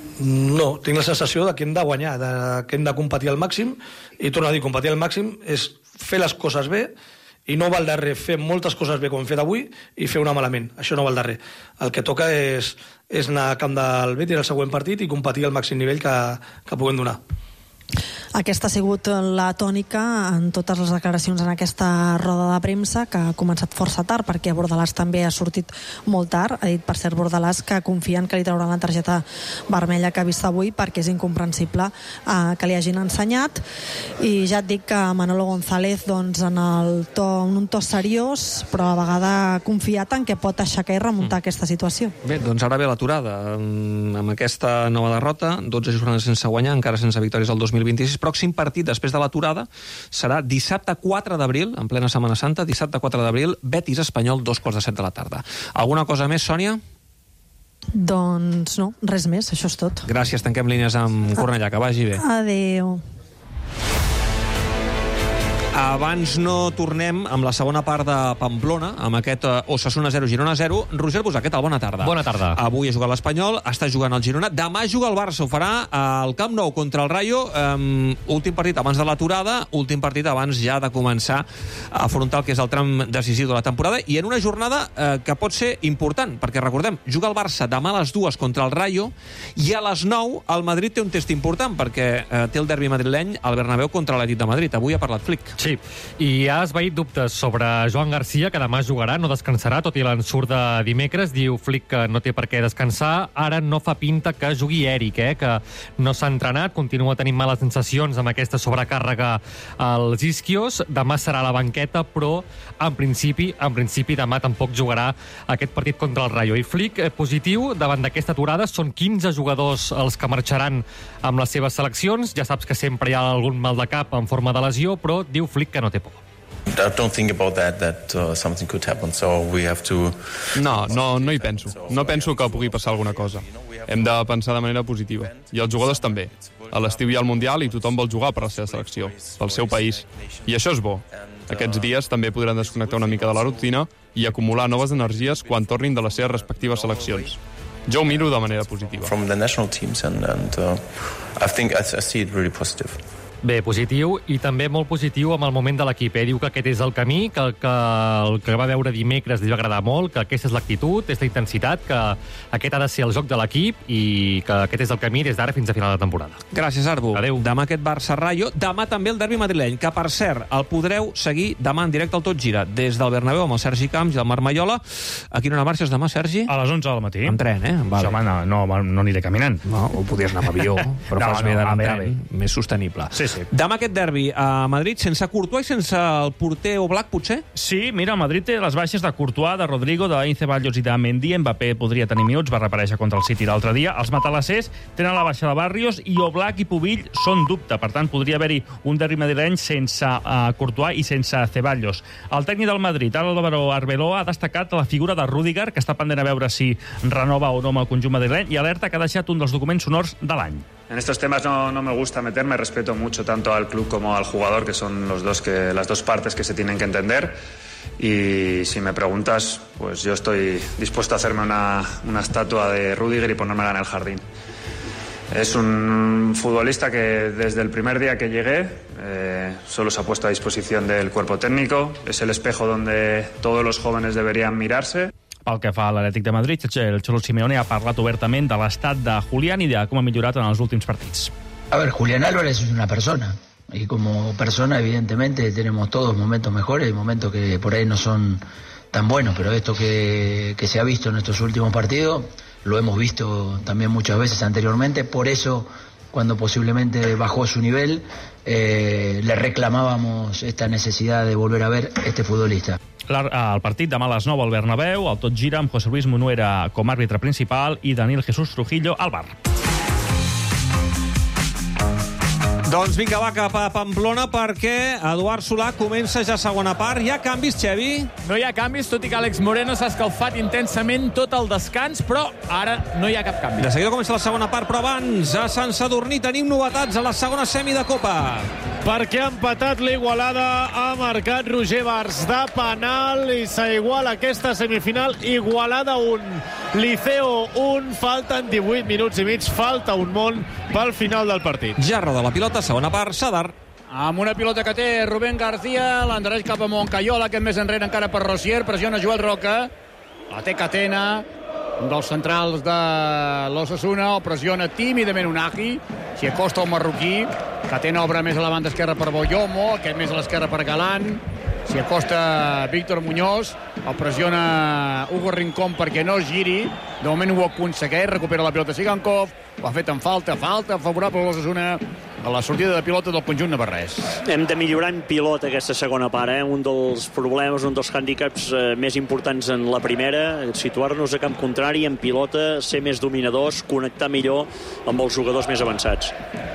[SPEAKER 10] No, tinc la sensació que hem de guanyar, que hem de competir al màxim, i torno a dir, competir al màxim és fer les coses bé, i no val de res fer moltes coses bé com hem fet avui i fer una malament, això no val de res. El que toca és anar al camp del Betis al següent partit i competir al màxim nivell que puguem donar.
[SPEAKER 5] Aquesta ha sigut la tònica en totes les declaracions en aquesta roda de premsa, que ha començat força tard, perquè Bordalàs també ha sortit molt tard. Ha dit, per cert, Bordalàs que confien que li trauran la targeta vermella que ha vist avui, perquè és incomprensible que li hagin ensenyat. I ja et dic que Manolo González, doncs, en un to seriós, però a la vegada confiat en que pot aixecar i remuntar aquesta situació.
[SPEAKER 2] Bé, doncs ara ve l'aturada. Amb aquesta nova derrota, 12 jornades sense guanyar, encara sense victòries al 2026. Pròxim partit després de l'aturada serà dissabte 4 d'abril, en plena Setmana Santa, dissabte 4 d'abril, Betis Espanyol, 2:15 de la tarda. Alguna cosa més, Sònia?
[SPEAKER 5] Doncs no, res més, això és tot.
[SPEAKER 2] Gràcies, tanquem línies amb Cornellà, que vagi bé.
[SPEAKER 5] Adéu.
[SPEAKER 2] Abans no tornem amb la segona part de Pamplona, amb aquest Osasuna 0, Girona 0. Roger Busà, què tal? Bona tarda.
[SPEAKER 11] Bona tarda.
[SPEAKER 2] Avui ha jugat l'Espanyol, està jugant el Girona. Demà juga el Barça, ho farà al Camp Nou contra el Rayo. Últim partit abans de l'aturada, últim partit abans ja de començar a afrontar el que és el tram decisiu de la temporada, i en una jornada que pot ser important, perquè recordem, juga el Barça demà a les 2 contra el Rayo, i a les 9 el Madrid té un test important, perquè té el derbi madrileny al Bernabéu contra l'Atlètic de Madrid. Avui ha parlat Flick.
[SPEAKER 11] Sí, i ha esvaït dubtes sobre Joan Garcia, que demà jugarà, no descansarà, tot i l'ensurt de dimecres. Diu Flick que no té per què descansar. Ara no fa pinta que jugui Eric, que no s'ha entrenat, continua tenint males sensacions amb aquesta sobrecàrrega als isquios. Demà serà a la banqueta, però en principi demà tampoc jugarà aquest partit contra el Rayo. I Flick, positiu davant d'aquesta aturada, són 15 jugadors els que marxaran amb les seves seleccions. Ja saps que sempre hi ha algun mal de cap en forma de lesió, però diu Flick que no té por.
[SPEAKER 15] Don't think about that something could happen, so we have to...
[SPEAKER 25] No hi penso. No penso que pugui passar alguna cosa. Hem de pensar de manera positiva. I els jugadors també. A l'estiu hi ha el Mundial i tothom vol jugar per la seva selecció, pel seu país. I això és bo. Aquests dies també podran desconnectar una mica de la rutina i acumular noves energies quan tornin de les seves respectives seleccions. Jo ho miro de manera positiva.
[SPEAKER 15] From the national teams and I think I see it really positive.
[SPEAKER 11] Bé, positiu, i també molt positiu amb el moment de l'equip. Diu que aquest és el camí, que el que va veure dimecres li va agradar molt, que aquesta és l'actitud, és la intensitat, que aquest ha de ser el joc de l'equip i que aquest és el camí des d'ara fins a final de temporada.
[SPEAKER 2] Gràcies, Arbu.
[SPEAKER 11] Adéu.
[SPEAKER 2] Demà aquest Barça-Rayo. Demà també el derbi madrileny, que per cert el podreu seguir demà en directe al Tot Gira, des del Bernabéu amb el Sergi Camps i el Marc Maiola. A quina hora marxes demà, Sergi?
[SPEAKER 8] A les 11 del matí.
[SPEAKER 2] En tren, Vale.
[SPEAKER 8] Home, no aniré caminant.
[SPEAKER 2] No, o podies anar amb avió, però fas bé d'anar en tren, més sostenible.
[SPEAKER 8] Sí.
[SPEAKER 2] Demà aquest derbi a Madrid, sense Courtois i sense el porter Oblak, potser?
[SPEAKER 8] Sí, mira, el Madrid té les baixes de Courtois, de Rodrigo, de Ceballos i de Mendy. Mbappé podria tenir minuts, va reaparèixer contra el City l'altre dia. Els matalassers tenen la baixa de Barrios i Oblak i Pubill són dubte. Per tant, podria haver-hi un derbi madrileny sense Courtois i sense Ceballos. El tècnic del Madrid, Álvaro Arbeloa, ha destacat la figura de Rüdiger, que està pendent a veure si renova o no amb el conjunt madrileny, i alerta que ha deixat un dels documents sonors de l'any.
[SPEAKER 1] En estos temas no me gusta meterme, respeto mucho tanto al club como al jugador, que son las dos partes que se tienen que entender. Y si me preguntas, pues yo estoy dispuesto a hacerme una estatua de Rüdiger y ponérmela en el jardín. Es un futbolista que desde el primer día que llegué solo se ha puesto a disposición del cuerpo técnico. Es el espejo donde todos los jóvenes deberían mirarse.
[SPEAKER 8] Pel que fa a l'Atlètic de Madrid, el Cholo Simeone ha parlat obertament de l'estat de Julián i de com ha millorat en els últims partits.
[SPEAKER 3] A ver, Julián Álvarez es una persona. Y como persona, evidentemente, tenemos todos momentos mejores y momentos que por ahí no son tan buenos. Pero esto que se ha visto en estos últimos partidos, lo hemos visto también muchas veces anteriormente. Por eso, cuando posiblemente bajó su nivel, le reclamábamos esta necesidad de volver a ver este futbolista.
[SPEAKER 8] El partit demà a les 9 al Bernabéu, el Tot Gira amb José Luis Munuera com a àrbitre principal i Daniel Jesús Trujillo al bar.
[SPEAKER 2] Doncs vinga, va cap a Pamplona perquè Eduard Solà comença ja segona part. Hi ha canvis, Xevi?
[SPEAKER 12] No hi ha canvis, tot i que Àlex Moreno s'ha escalfat intensament tot el descans, però ara no hi ha cap canvi.
[SPEAKER 2] De seguida comença la segona part, però abans a Sant Sadurní tenim novetats a la segona semi de Copa.
[SPEAKER 12] Perquè ha empatat l'Igualada, ha marcat Roger Bars de penal i s'iguala aquesta semifinal. Igualada 1, Liceo 1, falten 18 minuts i mig, falta un món pel final del partit.
[SPEAKER 2] Ja roda la pilota, segona part, Sadar.
[SPEAKER 4] Amb una pilota que té Rubén García, l'endareix cap a Moncayola, aquest més enrere encara per Rossier, pressiona Joel Roca, la té Catena, un dels centrals de l'Osasuna, el pressiona tímidament Unagi, s'hi acosta el marroquí, Catena obre més a la banda esquerra per Boyomo, aquest més a l'esquerra per Galán, s'hi acosta Víctor Muñoz, el pressiona Hugo Rincón perquè no giri, de moment ho aconsegueix, recupera la pilota Sigankov, ho ha fet en falta favorable a l'Osasuna a la sortida de pilota del conjunt navarrès.
[SPEAKER 6] Hem de millorar en pilota aquesta segona part, un dels problemes, un dels hàndicaps més importants en la primera, situar-nos a camp contrari en pilota, ser més dominadors, connectar millor amb els jugadors més avançats.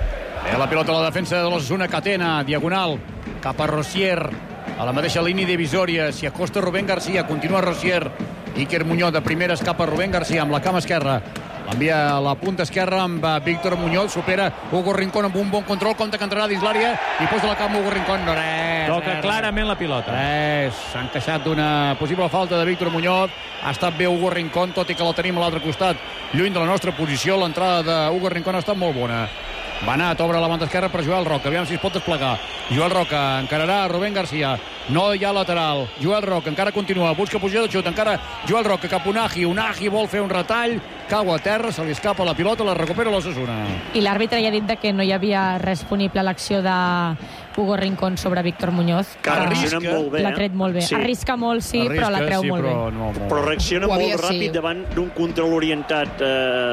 [SPEAKER 4] La pilota a la defensa de l'Osasuna, Catena, diagonal, cap a Rossier, a la mateixa línia divisòria, s'hi acosta Rubén García, continua Rossier, Iker Muñoz de primeres cap a Rubén García amb la cama esquerra, l'envia a la punta esquerra amb Víctor Muñoz, supera Hugo Rincón amb un bon control, compte que entrarà dins l'àrea i posa la cama Hugo Rincón.
[SPEAKER 12] Toca clarament la pilota.
[SPEAKER 4] S'ha encaixat d'una possible falta de Víctor Muñoz, ha estat bé Hugo Rincón, tot i que la tenim a l'altre costat, lluny de la nostra posició. L'entrada d'Hugo Rincón ha estat molt bona. Banat obre la banda esquerra per Joel Roca, aviam si es pot desplegar. Joel Roca encararà Rubén García, no hi ha lateral. Joel Roca encara continua, busca posició de xut, encara Joel Roca cap a Unagi, Unagi vol fer un retall, cau a terra, se li escapa la pilota, la recupera l'Osasuna.
[SPEAKER 9] I l'àrbitre ja ha dit que no hi havia res punible a l'acció de Hugo Rincón sobre Víctor Muñoz.
[SPEAKER 6] Que reacciona molt bé.
[SPEAKER 9] L'ha tret molt bé.
[SPEAKER 6] Sí.
[SPEAKER 9] Arrisca molt, sí, però la treu molt bé.
[SPEAKER 6] Però reacciona molt ràpid davant d'un control orientat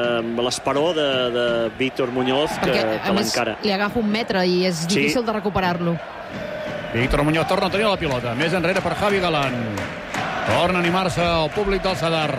[SPEAKER 6] a l'esperó de Víctor Muñoz, que l'encara.
[SPEAKER 14] Li agafa un metre i és difícil de recuperar-lo.
[SPEAKER 4] Víctor Muñoz torna a tenir la pilota. Més enrere per Javi Galán. Torna a animar-se el públic del Sadar.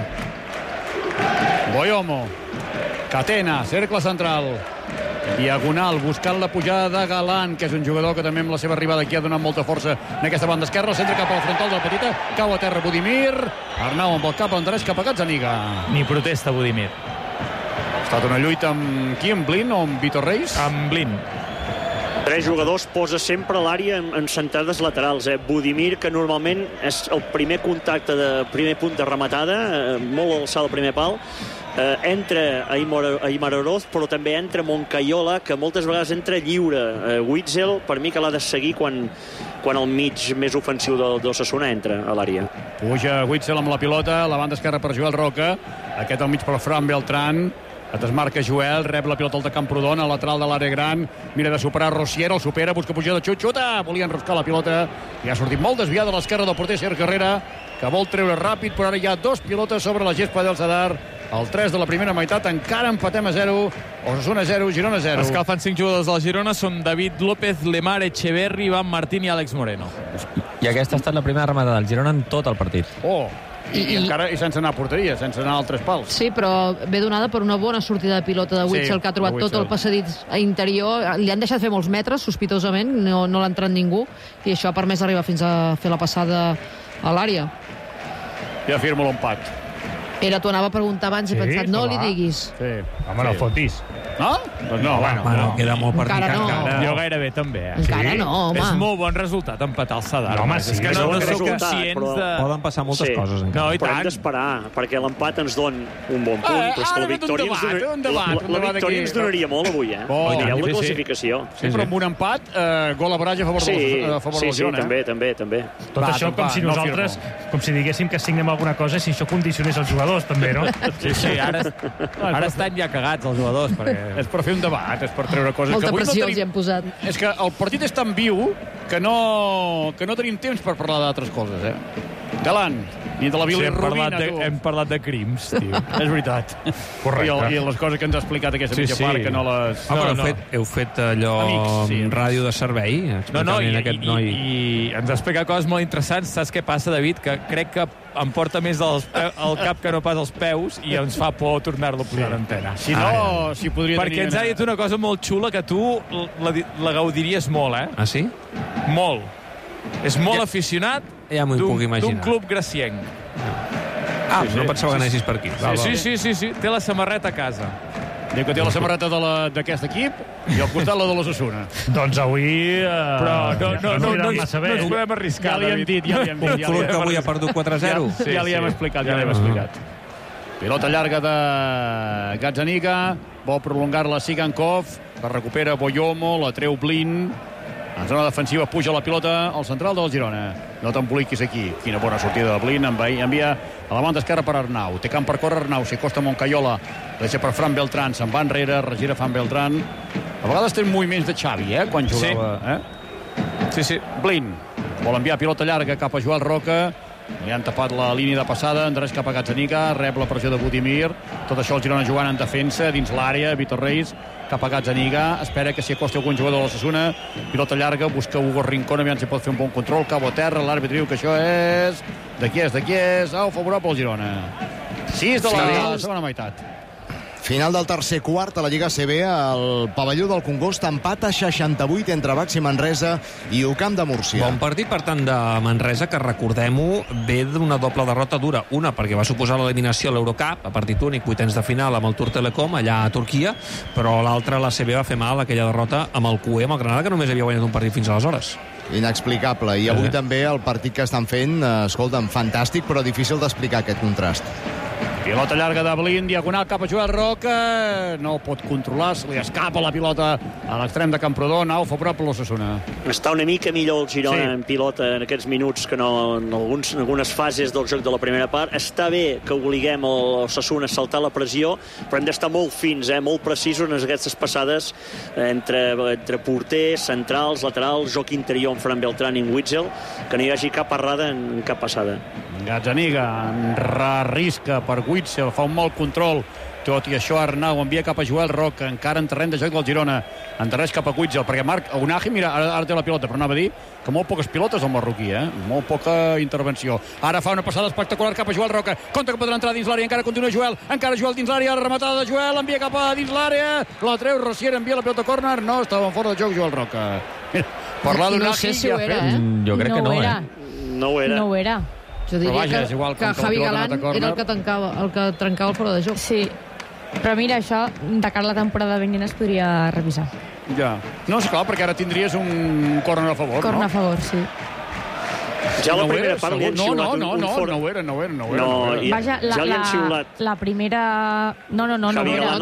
[SPEAKER 4] Boyomo. Catena, cercle central. Diagonal, buscant la pujada de Galán, que és un jugador que també amb la seva arribada aquí ha donat molta força en aquesta banda esquerra. Centre cap al frontal de la petita. Cau a terra Budimir. Arnau amb el cap endareix cap a Gazzaniga.
[SPEAKER 12] Ni protesta Budimir.
[SPEAKER 4] Ha estat una lluita amb qui? Amb Blin o amb Vitor Reis?
[SPEAKER 12] Amb Blin.
[SPEAKER 6] 3 jugadors posa sempre a l'àrea en centrades laterals. Budimir, que normalment és el primer contacte de primer punt de rematada, molt alçada al primer pal. Entra Aimar Oroz, però també entra Moncayola, que moltes vegades entra lliure. Witzel, per mi, que l'ha de seguir quan el mig més ofensiu d'Osasuna entra a l'àrea.
[SPEAKER 4] Puja Witzel amb la pilota, la banda esquerra per Joel Roca, aquest al mig per Fran Beltrán. Es desmarca Joel, rep la pilota al de Camprodon, al lateral de l'àrea gran, mira de superar Rosier, el supera, busca pujar de xuta, volia enroscar la pilota, i ha sortit molt desviada a l'esquerra del porter Sergio Herrera, que vol treure ràpid, però ara hi ha 2 pilotes sobre la gespa del Sadar, el 3 de la primera meitat, encara empatem a 0, Osasuna 0, Girona 0.
[SPEAKER 7] Escalfant 5 jugadors de la Girona són David López, Lemar, Echeverri, Iván Martín i Àlex Moreno.
[SPEAKER 2] I aquesta ha estat la primera rematada del Girona en tot el partit.
[SPEAKER 4] I encara sense anar a porteria, sense anar als 3 pals.
[SPEAKER 13] Sí, però ve donada per una bona sortida de pilota de Witzel, que ha trobat tot el passadís a interior. Li han deixat fer molts metres, sospitosament, no l'ha entrat ningú, i això ha permès arribar fins a fer la passada a l'àrea.
[SPEAKER 4] Ja firmo l'empat.
[SPEAKER 13] T'ho anava a preguntar abans i he pensat, no li diguis.
[SPEAKER 8] Home, no fotis.
[SPEAKER 4] No?
[SPEAKER 8] Doncs no,
[SPEAKER 2] bueno, queda molt per
[SPEAKER 13] encara no.
[SPEAKER 7] Jo gairebé també.
[SPEAKER 13] Encara no, home.
[SPEAKER 7] És molt bon resultat empatar el Sadar.
[SPEAKER 8] No, home, sí.
[SPEAKER 7] És que no sou conscients de...
[SPEAKER 2] Poden passar moltes coses.
[SPEAKER 6] No, però hem d'esperar, perquè l'empat ens don un bon punt, però és que la victòria ens donaria molt avui, la classificació.
[SPEAKER 4] Sí, però amb un empat, gol a barrage a favor del Girona.
[SPEAKER 6] Sí, també.
[SPEAKER 8] Tot això com si nosaltres, com si diguéssim que signem alguna cosa, si això condicionés els jugadors, també, no?
[SPEAKER 7] Sí, ara estan ja cagats els jugadors, perquè...
[SPEAKER 4] És per fer un debat, és per treure coses.
[SPEAKER 13] Molta pressió els hi hem posat.
[SPEAKER 4] És que el partit és tan viu que no tenim temps per parlar d'altres coses, Galant, ni de la bilirrubina,
[SPEAKER 7] hem parlat de crims, tio.
[SPEAKER 4] És veritat.
[SPEAKER 8] Correcte.
[SPEAKER 4] I les coses que ens ha explicat aquesta mitja part, que no les...
[SPEAKER 2] Heu fet allò ràdio de servei?
[SPEAKER 7] I ens ha explicat coses molt interessants. Saps què passa, David? Que crec que em porta més al cap que no pas als peus i ens fa por tornar-lo a posar a l'antena.
[SPEAKER 4] Si no, si podria
[SPEAKER 7] perquè ens ha dit una cosa molt xula que tu la gaudiries molt,
[SPEAKER 2] Ah, sí?
[SPEAKER 7] Molt. És molt aficionat d'un club gracienc.
[SPEAKER 2] No pensava que anessis per aquí.
[SPEAKER 7] Sí. Té la samarreta a casa.
[SPEAKER 4] Diu que té la samarreta d'aquest equip i al costat la de l'Osasuna.
[SPEAKER 8] Doncs avui...
[SPEAKER 7] Però no ens podem arriscar, David.
[SPEAKER 2] Un club que avui ha perdut 4-0.
[SPEAKER 4] Ja li hem explicat. Pilota llarga de Gazzaniga, vol prolongar-la Sigankov, la recupera Boyomo, la treu Blin. En zona defensiva puja la pilota al central del Girona. No t'emboliquis aquí. Quina bona sortida de Blin. Envia a la banda esquerra per Arnau. Té camp per córrer Arnau. S'hi acosta Moncayola. Deixa per Fran Beltrán. Se'n va enrere. Regira Fran Beltrán. A vegades té moviments de Xavi, quan jugava. Sí. Blin. Vol enviar pilota llarga cap a Joel Roca. Li han tapat la línia de passada. Endreix cap a Gazzaniga. Rep la pressió de Budimir. Tot això el Girona jugant en defensa. Dins l'àrea. Vitor Reis cap a Gazzaniga, espera que s'hi acosti algun jugador de l'Osasuna, pilota llarga, busca Hugo Rincón, aviam si pot fer un bon control, cau a terra, l'àrbitre diu que això és... De qui és? Favorable al Girona. 6 de la segona meitat.
[SPEAKER 16] Final del tercer quart a la Lliga CB, el pavelló del Congost empata 68 entre Baxi Manresa i UCAM de Múrcia.
[SPEAKER 2] Bon partit, per tant, de Manresa, que recordem-ho, ve d'una doble derrota dura. Una, perquè va suposar l'eliminació a l'Eurocup, a partit únic, vuitens de final amb el Tour Telecom, allà a Turquia, però l'altra, la CB, va fer mal aquella derrota amb el QE, amb el Granada, que només havia guanyat un partit fins aleshores.
[SPEAKER 16] Inexplicable. I avui també el partit que estan fent, escolta'm, fantàstic, però difícil d'explicar aquest contrast.
[SPEAKER 4] Pilota llarga de Blin, diagonal cap a Joel Roca, no pot controlar, se li escapa la pilota a l'extrem de Camprodon, favorable a l'Osasuna.
[SPEAKER 6] Està una mica millor el Girona en pilota en aquests minuts que no en algunes fases del joc de la primera part. Està bé que obliguem l'Osasuna a saltar la pressió, però hem d'estar molt fins, molt precisos en aquestes passades entre porters, centrals, laterals, joc interior en Fran Beltrán i en Witzel, que no hi hagi cap errada en cap passada.
[SPEAKER 4] Gazzaniga arrisca per Witzel, fa un mal control, tot i això Arnau envia cap a Joel Roca, encara en terreny de joc del Girona, endarreix cap a Witzel, perquè Marc Unahi, mira, ara té la pilota, però anava a dir que molt poques pilotes al marroquí, molt poca intervenció. Ara fa una passada espectacular cap a Joel Roca, compte que podrà entrar dins l'àrea, encara continua Joel, dins l'àrea, rematada de Joel, envia cap a dins l'àrea, la treu Rosier, envia la pilota a córner, no, estava fora de joc Joel Roca. Mira, parlar d'Unahi...
[SPEAKER 13] No sé si ho era,
[SPEAKER 2] Jo crec que no,
[SPEAKER 6] No ho era.
[SPEAKER 13] Jo diria que Javi Galán era el que trencava el fora de joc. Sí.
[SPEAKER 9] Però mira, això de cara a la temporada vinent es podria revisar.
[SPEAKER 4] Ja. No, esclar, perquè ara tindries un corner a favor,
[SPEAKER 9] corner a favor, sí.
[SPEAKER 6] Ja la primera part li han xiulat un fora.
[SPEAKER 4] No era.
[SPEAKER 9] Vaja,
[SPEAKER 6] ja li han xiulat.
[SPEAKER 9] La primera... No era.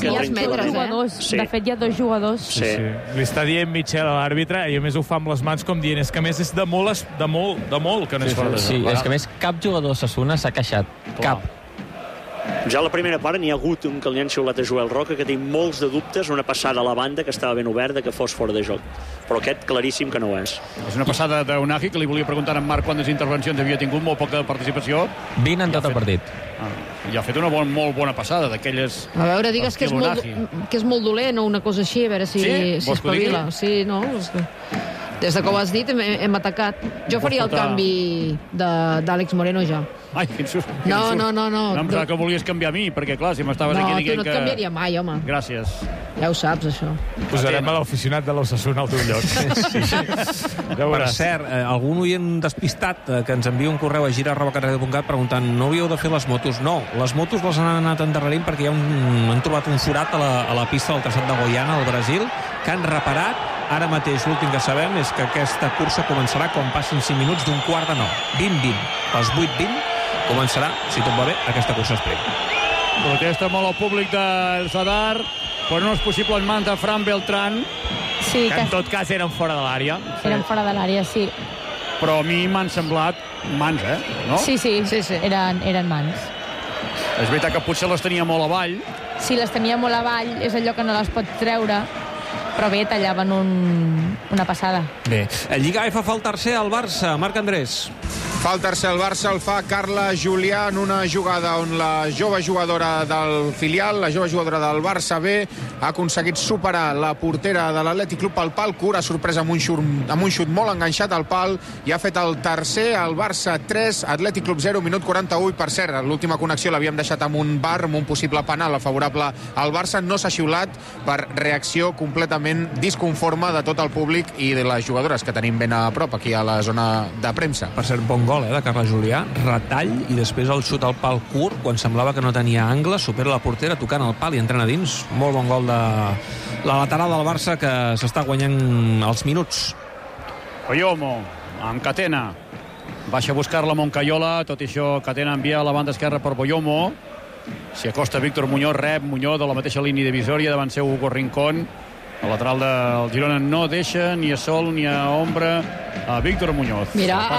[SPEAKER 9] De fet, hi ha 2 jugadors.
[SPEAKER 7] Sí. Li està dient Michel a l'àrbitre i a més ho fa amb les mans com dient és que a més és de molt que no és fora de joc.
[SPEAKER 17] Sí, és que a més cap jugador Osasuna s'ha queixat. Cap.
[SPEAKER 6] Ja a la primera part n'hi ha hagut un que li han xiulat a Joel Roca, que té molts de dubtes, una passada a la banda que estava ben oberta, que fos fora de joc. Però aquest, claríssim que no ho és.
[SPEAKER 4] És una passada d'Unagi, que li volia preguntar a en Marc quantes intervencions havia tingut, molt poca participació.
[SPEAKER 17] 20 en tot el partit.
[SPEAKER 4] I ha fet una molt bona passada, d'aquelles...
[SPEAKER 13] A veure, digues que és molt dolent o una cosa així, a veure si espavila. Sí, no? Des de com has dit hem atacat. Jo faria el canvi d'Àlex Moreno ja.
[SPEAKER 4] Ai, quin sust.
[SPEAKER 13] No.
[SPEAKER 4] No em sembla que volies canviar a mi, perquè clar, si m'estaves aquí dient que...
[SPEAKER 13] No, tu no et canviaria mai, home.
[SPEAKER 4] Gràcies.
[SPEAKER 13] Ja ho saps, això.
[SPEAKER 7] Posarem a l'aficionat de l'Osasuna al teu lloc.
[SPEAKER 2] Per cert, algun oient despistat que ens envia un correu a gira@catradio.cat preguntant no havíeu de fer les motos? No, les motos les han anat endarrerint perquè han trobat un forat a la pista del traçat de Goiânia, al Brasil, que han reparat. Ara mateix l'últim que sabem és que aquesta cursa començarà quan passin 5 minuts d'un 8:45. 20:20. A les 8:20 començarà, si tot va bé, aquesta cursa sprint.
[SPEAKER 4] Protesta molt el públic del Sadar, però no és possible en mans de Fran Beltrán,
[SPEAKER 9] sí,
[SPEAKER 4] que en tot cas eren fora de l'àrea.
[SPEAKER 9] Eren fora de l'àrea, sí.
[SPEAKER 4] Però a mi m'han semblat mans, no?
[SPEAKER 9] Sí. Eren mans.
[SPEAKER 4] És veritat que potser les tenia molt avall.
[SPEAKER 9] Sí, les tenia molt avall, és allò que no les pot treure, però bé, tallaven una passada.
[SPEAKER 2] Bé, Lliga F fa el tercer al Barça. Marc Andrés.
[SPEAKER 18] Fa el tercer al Barça, el fa Carla Julià en una jugada on la jove jugadora del filial, la jove jugadora del Barça B, ha aconseguit superar la portera de l'Atlètic Club al pal, cura sorpresa amb un xut molt enganxat al pal, i ha fet el tercer, el Barça 3, Atlètic Club 0, minut 41. Per cert, l'última connexió l'havíem deixat amb un bar, amb un possible penal favorable al Barça. No s'ha xiulat per reacció completament disconforme de tot el públic i de les jugadores que tenim ben a prop aquí a la zona de premsa.
[SPEAKER 2] Per cert, bon gol, de Carla Julià, retall i després el xut al pal curt, quan semblava que no tenia angle, supera la portera tocant el pal i entrant a dins. Molt bon gol de la lateral del Barça, que s'està guanyant els minuts.
[SPEAKER 4] Oyomo, amb Catena, baixa a buscar-la Moncayola, tot i això Catena envia a la banda esquerra per Boyomo, s'hi acosta Víctor Muñoz, rep Muñoz de la mateixa línia divisòria, davant seu Hugo Rincón. El lateral del Girona no deixa ni a sol ni a ombra a Víctor Muñoz.
[SPEAKER 13] Mira,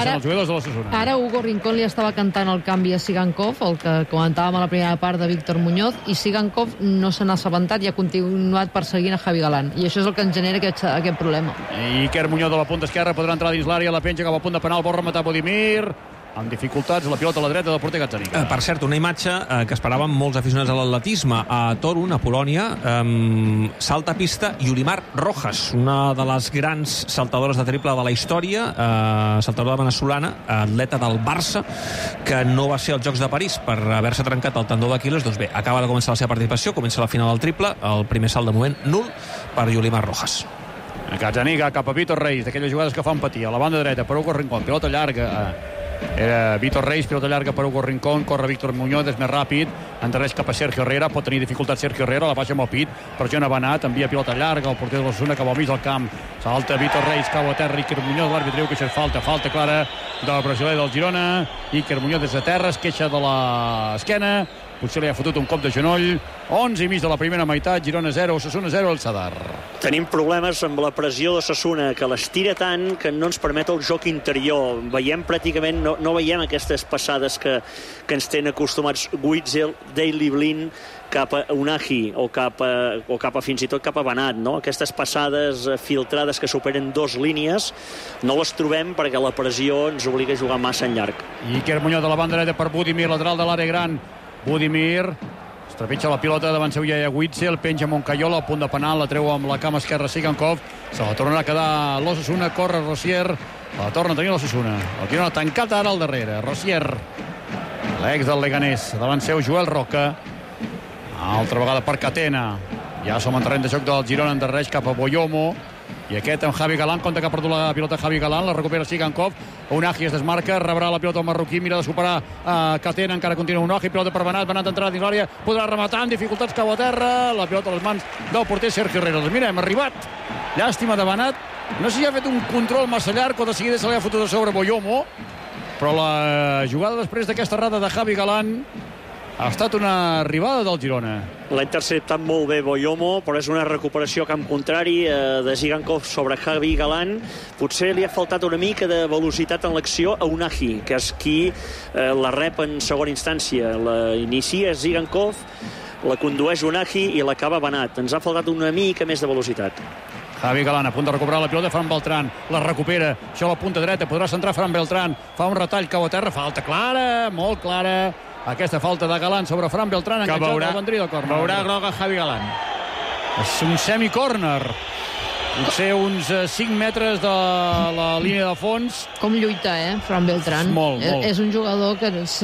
[SPEAKER 13] ara Hugo Rincón li estava cantant el canvi a Sigankov, el que comentàvem a la primera part de Víctor Muñoz, i Sigankov no se n'ha assabentat i ha continuat perseguint a Javi Galán, i això és el que ens genera aquest problema.
[SPEAKER 4] I Iker Muñoz de la punta esquerra podrà entrar dins l'àrea, la penja cap al punt de penal, vol rematar Budimir, amb dificultats, la pilota a la dreta del porter Gazzaniga.
[SPEAKER 2] Per cert, una imatge que esperaven molts aficionats a l'atletisme. A Torun, a Polònia, salta a pista Yolimar Rojas, una de les grans saltadores de triple de la història, saltadora venezolana, atleta del Barça, que no va ser als Jocs de París per haver-se trencat el tendó d'Aquiles. Doncs bé, acaba de començar la seva participació, comença la final del triple, el primer salt de moment nul per Yolimar Rojas.
[SPEAKER 4] Gazzaniga cap a Vitor Reis, d'aquelles jugades que fan patir. A la banda dreta per Hugo Rincón, pilota llarga, era Vitor Reis, pilota llarga per Hugo Rincón, corre Víctor Muñoz, és més ràpid, endarreix cap a Sergio Herrera, pot tenir dificultat Sergio Herrera, la baixa amb el pit, pressiona Benat, envia pilota llarga, el porter de l'Osasuna cap al mig del camp, salta Vitor Reis, cau a terra, Iker Muñoz, l'àrbitre diu que això és falta clara del brasiler del Girona, Iker Muñoz des de terra, es queixa de l'esquena, potser li ha fotut un cop de genoll. 11:30 de la primera meitat, Girona 0, Osasuna 0 al Sadar.
[SPEAKER 6] Tenim problemes amb la pressió d'Osasuna, que l'estira tant que no ens permet el joc interior. Veiem pràcticament, no veiem aquestes passades que ens tenen acostumats Witzel, Daley Blind, cap a Unagi o cap a fins i tot cap a Benat, no? Aquestes passades filtrades que superen 2 línies no les trobem perquè la pressió ens obliga a jugar massa en llarg.
[SPEAKER 4] Iker Muñoz de la banda dreta per Budimir, lateral de l'àrea gran. Budimir trepitja la pilota davant seu iaia Witzel, penja Moncayola al punt de penal, la treu amb la cama esquerra Sigankov, se la tornarà a quedar l'Osasuna, corre Rosier, la torna a tenir l'Osasuna, el Girona tancat ara al darrere. Rosier, l'ex del Leganés, davant seu Joel Roca, altra vegada per Catena, ja som en terreny de joc del Girona, endarreix cap a Boyomo, I aquest amb Javi Galán, compte que ha perdut la pilota Javi Galán, la recupera Sigankov, Unahi es desmarca, rebrà la pilota el marroquí, mira de superar Catena, encara continua Unahi, pilota per Benat d'entrada dins l'àrea, podrà rematar amb dificultats, cau a terra, la pilota a les mans del porter Sergio Herrera. Mira, hem arribat, llàstima de Benat, no sé si ha fet un control massa llarg o de seguida se li ha fotut a sobre Boyomo, però la jugada després d'aquesta errada de Javi Galán ha estat una arribada del Girona.
[SPEAKER 6] L'ha interceptat molt bé Boyomo, però és una recuperació a camp contrari de Zigankov sobre Javi Galán. Potser li ha faltat una mica de velocitat en l'acció a Unahi, que és qui la rep en segona instància. La inicia Zigankov, la condueix Unahi i l'acaba Benat. Ens ha faltat una mica més de velocitat.
[SPEAKER 4] Javi Galán a punt de recuperar la pilota, Fran Beltrán la recupera, això a la punta dreta, podrà centrar Fran Beltrán, fa un retall, cau a terra, falta clara, molt clara, aquesta falta de Galán sobre Fran Beltrán, enganxat al banderi del córner.
[SPEAKER 12] Veurà groga Javi Galán.
[SPEAKER 4] És un semicórner, potser uns 5 metres de la línia de fons.
[SPEAKER 13] Com lluita, Fran Beltrán.
[SPEAKER 4] Molt.
[SPEAKER 13] És un jugador que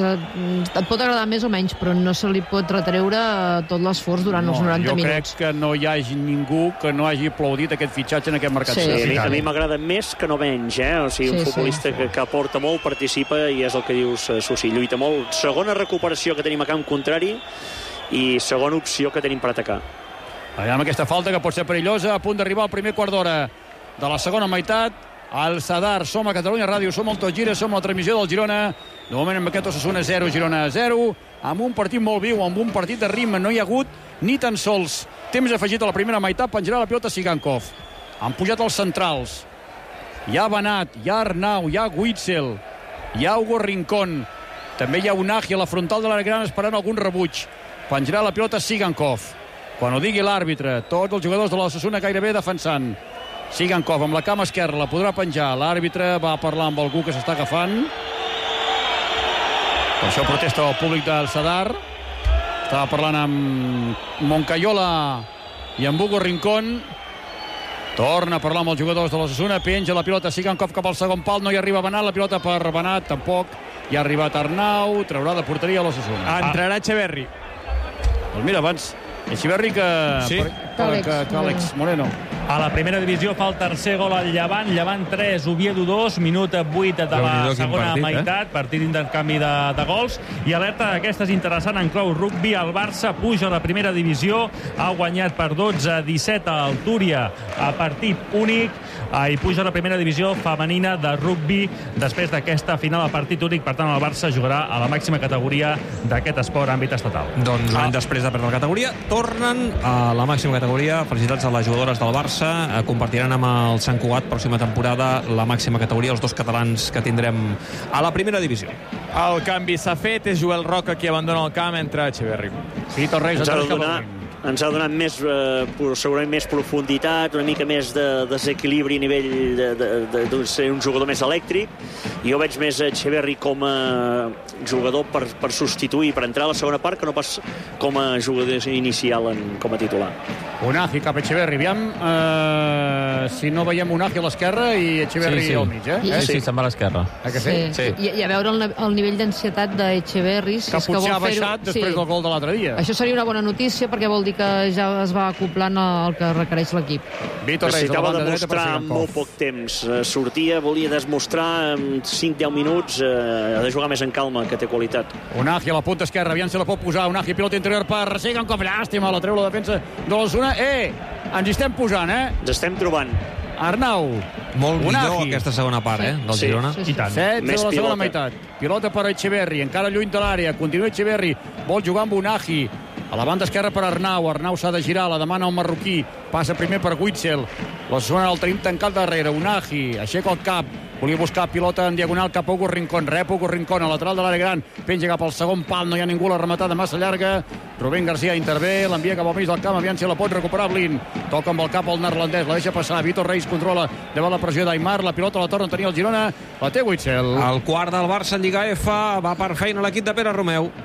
[SPEAKER 13] et pot agradar més o menys, però no se li pot retreure tot l'esforç durant els 90 minuts.
[SPEAKER 4] Jo crec que no hi hagi ningú que no hagi aplaudit aquest fitxatge en aquest mercat.
[SPEAKER 6] Sí, a mi m'agrada més que no menys, O sigui, un futbolista que aporta molt, participa i és el que dius, Susi, lluita molt. Segona recuperació que tenim a camp contrari i segona opció que tenim per atacar.
[SPEAKER 4] Allà amb aquesta falta que pot ser perillosa, a punt d'arribar al primer quart d'hora de la segona meitat. Al Sadar, som a Catalunya Ràdio, som al Tot Gira, som la transmissió del Girona. De moment amb aquest Osasuna 0, Girona 0, amb un partit molt viu, amb un partit de ritme. No hi ha hagut ni tan sols temps afegit a la primera meitat, penjarà la pilota Sigankov. Han pujat els centrals. Hi ha Benat, hi ha Arnau, hi ha Witzel, hi ha Hugo Rincón, també hi ha Unahi a la frontal de l'àrea gran esperant algun rebuig. Penjarà la pilota Sigankov. Quan ho digui l'àrbitre, tots els jugadors de l'Osasuna gairebé defensant. Sigankov amb la cama esquerra la podrà penjar. L'àrbitre va parlar amb algú que s'està agafant. Per això protesta el públic del Sadar. Estava parlant amb Moncayola i amb Hugo Rincón. Torna a parlar amb els jugadors de l'Osasuna. Penja la pilota Sigankov cap al segon pal. No hi arriba Benat. La pilota per Benat tampoc. Hi ha arribat Arnau. Traurà de porteria a l'Osasuna.
[SPEAKER 12] Entrarà Echeverri.
[SPEAKER 4] Doncs mira, abans Echeverri que Àlex Moreno.
[SPEAKER 8] A la primera divisió fa el tercer gol al Llevant. Llevant 3, Oviedo 2, minut 8 de la segona meitat. Partit d'intercanvi de gols. I alerta, aquesta és interessant, en clau rugby. El Barça puja a la primera divisió. Ha guanyat per 12-17 al Túria a partit únic. I puja a la primera divisió femenina de rugby després d'aquesta final a partit únic. Per tant, el Barça jugarà a la màxima categoria d'aquest esport àmbit estatal.
[SPEAKER 2] Doncs un any després de perdre la categoria, tornen a la màxima categoria. Felicitats a les jugadores del Barça. Compartiran amb el Sant Cugat pròxima temporada la màxima categoria, els dos catalans que tindrem a la primera divisió.
[SPEAKER 7] El canvi s'ha fet, és Joel Roca qui abandona el camp, entra Echeverri.
[SPEAKER 4] Vitor Reis
[SPEAKER 6] ens ha donat més, segurament més profunditat, una mica més de desequilibri a nivell de ser un jugador més elèctric. Jo veig més Echeverri com a jugador per substituir, per entrar a la segona part, que no pas com a jugador inicial com a titular.
[SPEAKER 4] Unahi cap a Echeverri. Aviam si no veiem Unahi a l'esquerra i Echeverri al mig,
[SPEAKER 17] Sí, se'n va a l'esquerra.
[SPEAKER 13] I a veure el nivell d'ansietat d'Echeverri.
[SPEAKER 4] Que potser ha baixat després del gol de l'altre dia.
[SPEAKER 13] Això seria una bona notícia perquè vol dir que ja es va acoplant el que requereix l'equip.
[SPEAKER 6] Necessitava demostrar en molt poc temps. Sortia, volia demostrar en 5-10 minuts, ha de jugar més en calma, que té qualitat.
[SPEAKER 4] Unahi a la punta esquerra, aviam si la pot posar. Unahi, pilota interior per Sigankov. Llàstima, la treu la defensa de l'Osasuna. Ens hi estem posant,
[SPEAKER 6] Ens estem trobant.
[SPEAKER 4] Arnau.
[SPEAKER 2] Molt millor aquesta segona part, del Girona.
[SPEAKER 4] I tant. 7 de la segona meitat. Pilota per Echeverri, encara lluny de l'àrea. Continua Echeverri, vol jugar amb Unahi. A la banda esquerra per Arnau. Arnau s'ha de girar, la demana un marroquí. Passa primer per Witzel. L'Osasuna el tenim tancat darrere. Unahi aixeca el cap. Volia buscar pilota en diagonal cap a Hugo Rincón. Rep Hugo Rincón a lateral de l'àrea gran. Penja cap al segon pal. No hi ha ningú. La rematada massa llarga. Rubén García intervé. L'envia cap al mig del camp. Aviam si la pot recuperar Blin. Toca amb el cap al neerlandès. La deixa passar. Vitor Reis controla davant la pressió d'Aimar. La pilota la torna a tenir el Girona. La té Witzel.
[SPEAKER 2] El quart del Barça en Lliga F va per feina l'equip de Pere Romeu.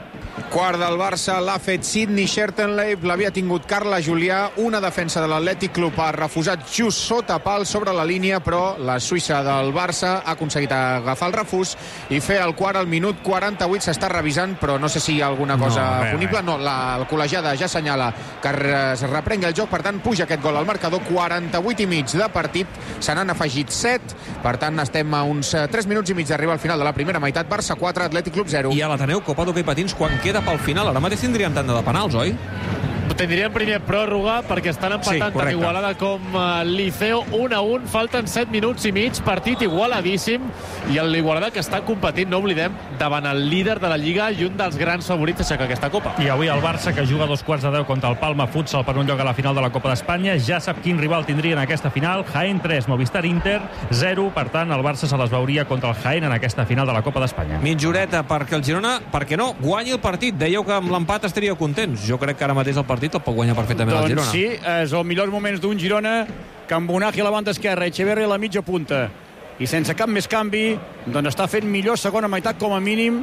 [SPEAKER 18] Quart del Barça l'ha fet Sidney Schertenleib, l'havia tingut Carla Julià, una defensa de l'Atlètic Club ha refusat just sota pal sobre la línia, però la suïssa del Barça ha aconseguit agafar el refús i fer el quart al minut 48. S'està revisant, però no sé si hi ha alguna cosa punible. No, el col·legiada ja assenyala que es reprengui el joc, per tant puja aquest gol al marcador. 48 i mig de partit, se n'han afegit 7, per tant estem a uns 3 minuts i mig d'arribar al final de la primera meitat. Barça 4, Atlètic Club 0.
[SPEAKER 2] I a l'Ateneu, Copa d'Hoquei Patins, quan queda pel final, ara mateix tindríem tanda de penals, oi?
[SPEAKER 12] Tindríem primer pròrroga perquè estan empatant tant Igualada com Liceo 1-1, falten 7 minuts i mig, partit igualadíssim, i l'Igualada que està competint, no oblidem, davant el líder de la Lliga i un dels grans favorits d'aixecar aquesta Copa.
[SPEAKER 8] I avui el Barça, que juga a 2:15 contra el Palma Futsal per un lloc a la final de la Copa d'Espanya, ja sap quin rival tindria en aquesta final. Jaén 3, Movistar Inter 0, per tant el Barça se les veuria contra el Jaén en aquesta final de la Copa d'Espanya.
[SPEAKER 2] Mitjoreta, perquè el Girona, per què no, guanyi el partit. Dèieu que amb l'empat estaríeu contents. Jo crec que ara mateix el partit el pot guanyar perfectament el Girona.
[SPEAKER 4] Doncs sí, és el millor moments d'un Girona, que amb Bonaji a la banda esquerra, Echeverri a la mitja punta, i sense cap més canvi, doncs està fent millor segona meitat com a mínim.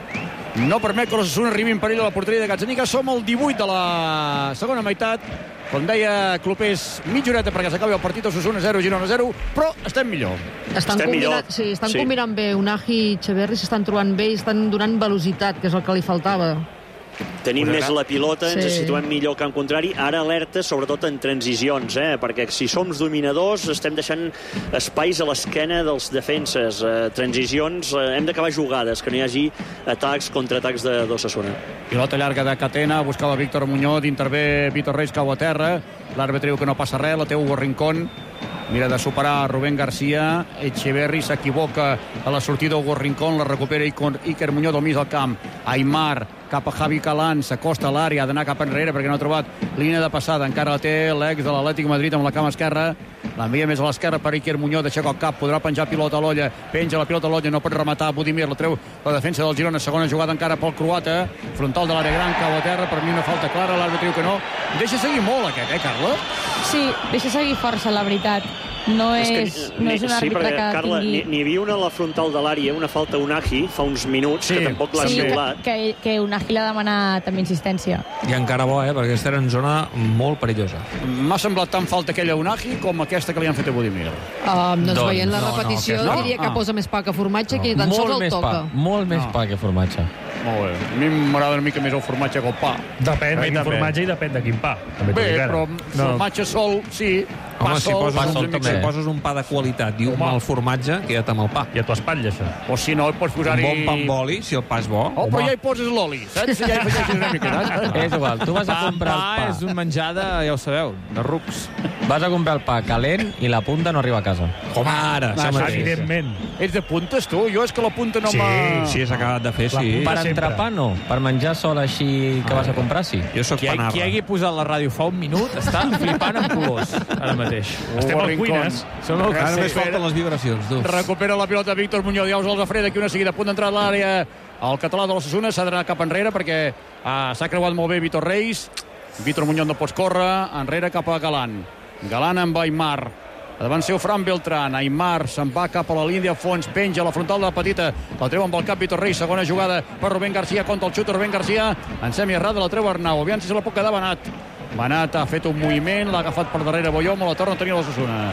[SPEAKER 4] No permet que l'Osasuna arribi en perill a la porteria de Gazzaniga. Som al 18 de la segona meitat. Com deia Clopés, mitja horeta perquè s'acabi el partit. Osasuna 0, Girona 0, però estem millor.
[SPEAKER 13] Estan combinant bé. Unagi i Echeverri s'estan trobant bé i estan donant velocitat, que és el que li faltava.
[SPEAKER 6] Tenim més la pilota, ens situem millor que en contrari. Ara alerta, sobretot en transicions, perquè si som dominadors estem deixant espais a l'esquena dels defenses. Transicions, hem d'acabar jugades, que no hi hagi atacs, contraatacs d'Osasuna.
[SPEAKER 4] Pilota llarga de Catena, buscava Víctor Muñoz, intervé Víctor Reis, cau a terra. L'àrbitre diu que no passa res, la té Hugo Rincón. Mira de superar Rubén García. Echeverri s'equivoca a la sortida Hugo Rincón, la recupera Iker Muñoz al mig del camp. Aimar cap a Javi Calán, s'acosta a l'àrea, ha d'anar cap enrere perquè no ha trobat línia de passada. Encara la té l'ex de l'Atlètic Madrid amb la cama esquerra. L'envia més a l'esquerra per Iker Muñoz, aixeca el cap, podrà penjar pilota a l'olla, penja la pilota a l'olla, no pot rematar Budimir, la treu la defensa del Girona, segona jugada encara pel croata, frontal de l'àrea gran, cau a terra, per mi una falta clara, l'àrbitre diu que no. Deixa seguir molt aquest, Carla?
[SPEAKER 9] Sí, deixa seguir força, la veritat. No és un àrbitre que
[SPEAKER 6] Carla,
[SPEAKER 9] tingui...
[SPEAKER 6] n'hi havia una a la frontal de l'àrea, una falta a Unagi fa uns minuts, que tampoc l'ha xiulat.
[SPEAKER 9] Que Unagi l'ha demanat amb insistència.
[SPEAKER 2] I encara bo, perquè estem en zona molt perillosa.
[SPEAKER 4] M'ha semblat tan falta aquella Unagi com aquesta que li han fet a Budimir.
[SPEAKER 13] Doncs veient la repetició diria que posa més pa que formatge, que tan sols el toca.
[SPEAKER 17] Molt més pa que formatge.
[SPEAKER 4] Molt bé. A mi m'agrada una mica més el formatge que el pa.
[SPEAKER 8] Depèn de quin formatge i depèn de quin pa.
[SPEAKER 4] Bé, però formatge sol, sí.
[SPEAKER 2] Home, si poses un pa de qualitat i un mal formatge, queda't amb el pa.
[SPEAKER 8] I a tu espatlla, això.
[SPEAKER 4] O si no, pots posar-hi...
[SPEAKER 2] Un bon pa amb oli, si el pa és bo.
[SPEAKER 4] Oh, però ja hi poses l'oli, saps? Ja hi afegeixes una mica, saps?
[SPEAKER 17] És igual, tu vas a comprar el pa.
[SPEAKER 7] És un menjar de, ja ho sabeu, de rucs.
[SPEAKER 17] Vas a comprar el pa calent i la punta no arriba a casa.
[SPEAKER 2] Com ara,
[SPEAKER 8] evidentment.
[SPEAKER 4] Ets de puntes, tu? Jo és que la punta no m'ha...
[SPEAKER 2] Sí, s'ha acabat de fer, sí.
[SPEAKER 17] Per entrepà no, per menjar sol així que vas a comprar, sí.
[SPEAKER 2] Jo soc panarra.
[SPEAKER 7] Qui hagi posat la ràdio fa un minut està flipant amb colors, ara mateix.
[SPEAKER 8] Estem al cuines.
[SPEAKER 2] Ara només falten les vibracions, tu.
[SPEAKER 4] Recupera la pilota Víctor Muñoz, ja us el Gafreda, aquí una seguida a punt d'entrar a l'àrea. El català de l'Osasuna s'ha d'anar cap enrere perquè s'ha creuat molt bé Víctor Reis. Víctor Muñoz no pots córrer, enrere cap a Galán. Galán amb Aimar. Davant seu Fran Beltrán. Aimar se'n va cap a la línia de fons, penja la frontal de la petita, la treu amb el cap Víctor Reis, segona jugada per Rubén García contra el xut de Rubén García, en semi-errada la treu Arnau, aviam si se la pot quedar Benat. Benat ha fet un moviment, l'ha agafat per darrere Boyomo, la torna a tenir l'Osasuna.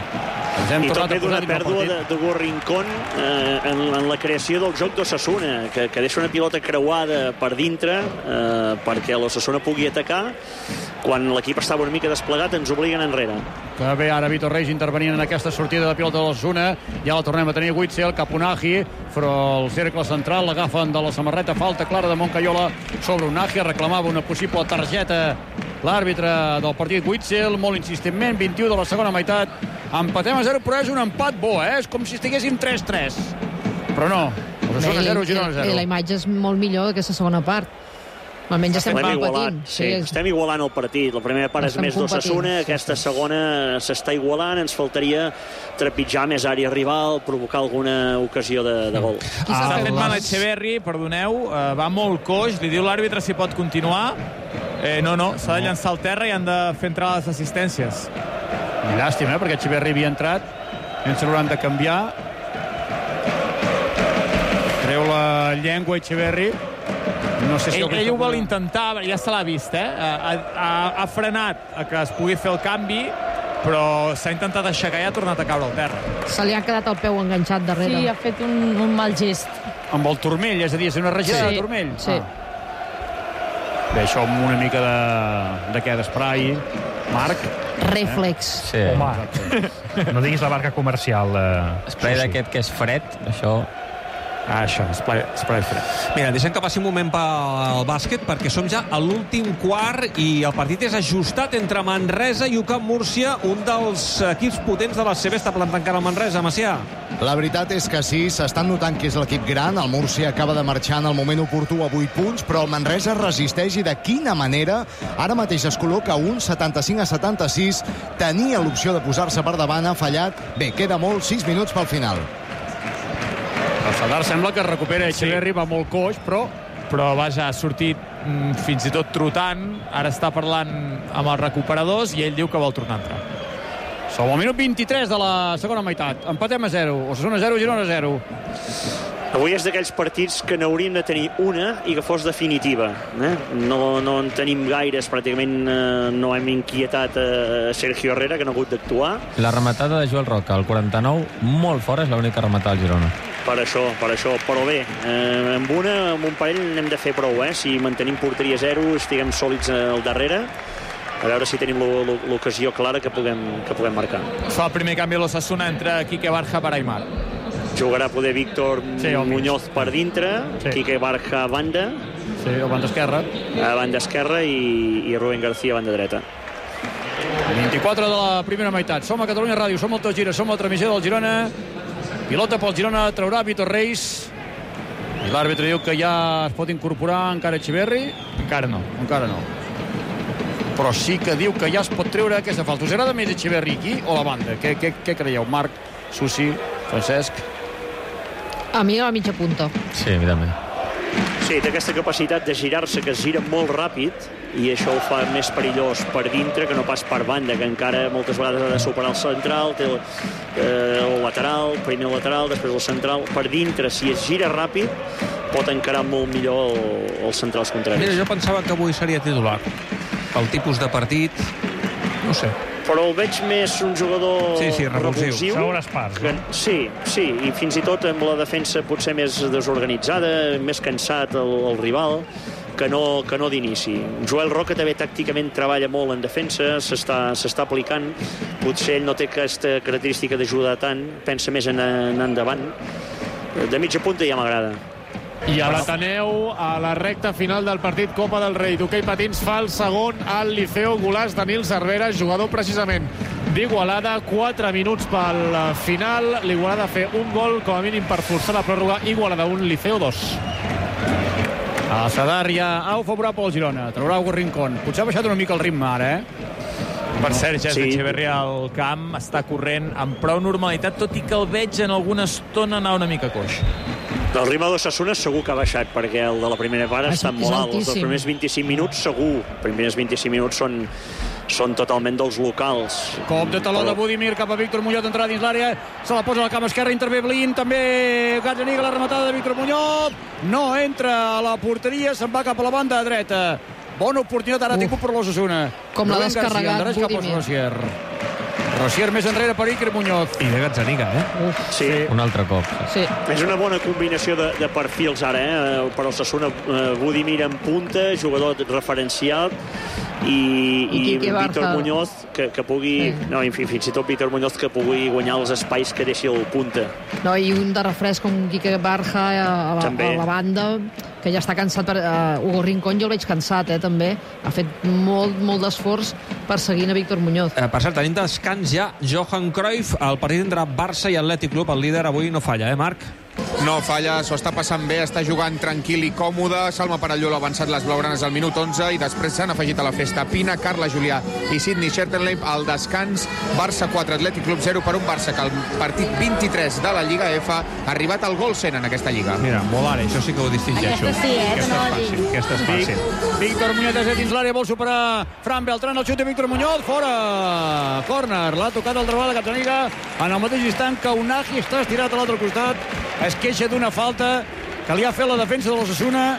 [SPEAKER 6] I també d'una pèrdua de Rincón en la creació del joc d'Osasuna, que deixa una pilota creuada per dintre perquè l'Osasuna pugui atacar. Quan l'equip estava una mica desplegat ens obliguen enrere.
[SPEAKER 4] Que bé ara Víctor Reis intervenint en aquesta sortida de pilota de l'Osasuna. Ja la tornem a tenir Witzel, cap Unagi, però el cercle central l'agafen de la samarreta, falta clara de Moncayola sobre Unagi, reclamava una possible targeta l'àrbitre del partit Witzel, molt insistentment, 21 de la segona meitat. Empatem a 0, però és un empat bo, és com si estiguéssim 3-3. Però no, Osasuna 0, Girona 0.
[SPEAKER 13] I la imatge és molt millor aquesta segona part. Almenys estem competint.
[SPEAKER 6] Sí, estem igualant el partit. La primera part és més d'Osasuna, aquesta segona s'està igualant, ens faltaria trepitjar més àrea rival, provocar alguna ocasió de gol.
[SPEAKER 7] S'ha fet mal Echeverri, perdoneu, va molt coix, li diu l'àrbitre si pot continuar. No, s'ha de llançar al terra i han de fer entrar les assistències.
[SPEAKER 4] Llàstima, perquè Echeverri havia entrat, ens l'hauran de canviar. Treu la llengua Echeverri. No sé si
[SPEAKER 7] ell ho vol intentar, ja se l'ha vist, ha frenat a que es pugui fer el canvi, però s'ha intentat aixecar i ha tornat a caure al terra.
[SPEAKER 13] Se li ha quedat el peu enganxat darrere.
[SPEAKER 9] Sí, ha fet un mal gest.
[SPEAKER 4] Amb el turmell, és a dir, és una regida de turmell.
[SPEAKER 13] Sí.
[SPEAKER 4] Bé, això amb una mica de què, d'esprai, Marc?
[SPEAKER 13] Reflex.
[SPEAKER 17] Sí.
[SPEAKER 8] Home, no diguis la marca comercial.
[SPEAKER 17] Spray d'aquest que és fred, això...
[SPEAKER 4] Això, spray fred.
[SPEAKER 2] Mira, deixem que passi un moment pel bàsquet, perquè som ja a l'últim quart i el partit és ajustat entre Manresa i UCAM Múrcia, un dels equips potents de la CB. Està plantant cara al Manresa, Macià.
[SPEAKER 16] La veritat és que sí, s'estan notant que és l'equip gran. El Múrcia acaba de marxar en el moment oportú a 8 punts, però el Manresa resisteix i de quina manera. Ara mateix es col·loca un 75-76. Tenia l'opció de posar-se per davant, ha fallat. Bé, queda molt, 6 minuts pel final.
[SPEAKER 4] El Sadar sembla que recupera Echeverri, va molt coix,
[SPEAKER 7] però vaja, ha sortit fins i tot trotant, ara està parlant amb els recuperadors i ell diu que vol tornar a entrar.
[SPEAKER 4] Som al minut 23 de la segona meitat. Empatem a 0. Osasuna 0, Girona 0.
[SPEAKER 6] Avui és d'aquells partits que n'hauríem de tenir una i que fos definitiva. No en tenim gaires, pràcticament no hem inquietat a Sergio Herrera, que no ha hagut d'actuar.
[SPEAKER 17] La rematada de Joel Roca, al 49, molt fora, és l'única rematada al Girona.
[SPEAKER 6] Per això, però bé, amb un parell n'hem de fer prou, si mantenim porteria 0, estiguem sòlids al darrere, a veure si tenim l'ocasió clara que puguem marcar.
[SPEAKER 7] Fa el primer canvi a l'Osasuna entre Quique Barja per Aimar.
[SPEAKER 6] Jugarà poder Víctor Muñoz per dintre, Quique Barja a banda,
[SPEAKER 4] a banda esquerra
[SPEAKER 6] i Rubén García a banda dreta.
[SPEAKER 4] 24 de la primera meitat. Som a Catalunya Ràdio, som al Tot Gira, som a la transmissió del Girona. Pilota pel Girona, traurà Vitor Reis. I l'àrbitre diu que ja es pot incorporar encara Echeverri.
[SPEAKER 7] Encara no.
[SPEAKER 4] Però sí que diu que ja es pot treure aquesta falta. Us agrada més Echeverri aquí o la banda? Què creieu? Marc, Susi, Francesc?
[SPEAKER 13] A mi a la mitja punta.
[SPEAKER 17] Sí, a mi també.
[SPEAKER 6] Sí, té aquesta capacitat de girar-se, que es gira molt ràpid, i això ho fa més perillós per dintre que no pas per banda, que encara moltes vegades ha de superar el central, té el lateral, primer el lateral, després el central. Per dintre, si es gira ràpid, pot encarar molt millor els centrals contraris.
[SPEAKER 2] Mira, jo pensava que avui seria titular. Pel tipus de partit, no sé.
[SPEAKER 6] Però el veig més un jugador revulsiu.
[SPEAKER 8] Segures parts, no?
[SPEAKER 6] Sí, i fins i tot amb la defensa potser més desorganitzada, més cansat el rival, que no d'inici. Joel Roca també tàcticament treballa molt en defensa, s'està aplicant. Potser ell no té aquesta característica d'ajudar tant, pensa més en endavant. De mitja punta ja m'agrada.
[SPEAKER 12] I a l'Ateneu, a la recta final del partit Copa del Rei d'hoquei patins, fa el segon al Liceo, golaç de Nil Cervera, jugador precisament d'Igualada. 4 minuts pel final. L'Igualada fer un gol, com a mínim, per forçar la pròrroga. Igualada 1, Liceo 2.
[SPEAKER 4] A Sadar ja au favorable al Girona. Traurà Hugo Rincón. Potser ha baixat una mica el ritme ara,
[SPEAKER 7] Per cert, Jesse Echeverri al camp està corrent amb prou normalitat, tot i que el veig en alguna estona anar una mica coix.
[SPEAKER 6] El ritme d'Osasuna segur que ha baixat, perquè el de la primera part està molt alt. Els primers 25 minuts segur. Els primers 25 minuts són totalment dels locals.
[SPEAKER 4] Cop de taló de Budimir cap a Víctor Muñoz, entrada dins l'àrea, se la posa a la cama esquerra, intervé Blin, també Gazzaniga, la rematada de Víctor Muñoz, no entra a la porteria, se'n va cap a la banda dreta. Bona oportunitat ara tingut per l'Osasuna.
[SPEAKER 13] Com l'ha descarregat Budimir.
[SPEAKER 4] Rosier més enrere per Iker Muñoz.
[SPEAKER 2] I de Gazzaniga,
[SPEAKER 6] Sí.
[SPEAKER 17] Un altre cop.
[SPEAKER 13] Sí.
[SPEAKER 6] És una bona combinació de perfils ara, per Osasuna. Budimir en punta, jugador referenciat, i Víctor Muñoz que pugui... No, fins i tot Víctor Muñoz que pugui guanyar els espais que deixi el punta.
[SPEAKER 13] No, i un de refresc com Quique Barja a la banda, que ja està cansat. Hugo Rincón jo el veig cansat, també. Ha fet molt d'esforç perseguint a Víctor Muñoz.
[SPEAKER 2] Per cert, tenim descans ja Johan Cruyff. El partit entre Barça i Atlètic Club, el líder avui no falla, Marc?
[SPEAKER 18] No falla, s'ho està passant bé, està jugant tranquil i còmode. Salma Parelló ha avançat les blaugranes al minut 11 i després s'han afegit a la festa Pina, Carla Julià i Sidney Schertenleib al descans. Barça 4, Atlètic Club 0, per un Barça que al partit 23 de la Lliga F ha arribat al gol 100 en aquesta Lliga.
[SPEAKER 2] Mira, Molare, això sí que ho distingeixo.
[SPEAKER 4] Aquesta és fàcil. Víctor Muñoz és dins l'àrea, vol superar Fran Beltrán, el xut de Víctor Muñoz, fora! Córner, l'ha tocat al treball de Gazzaniga en el mateix instant que Unagi està estirat a l'altre costat. Es queixa d'una falta que li ha fet la defensa de l'Osasuna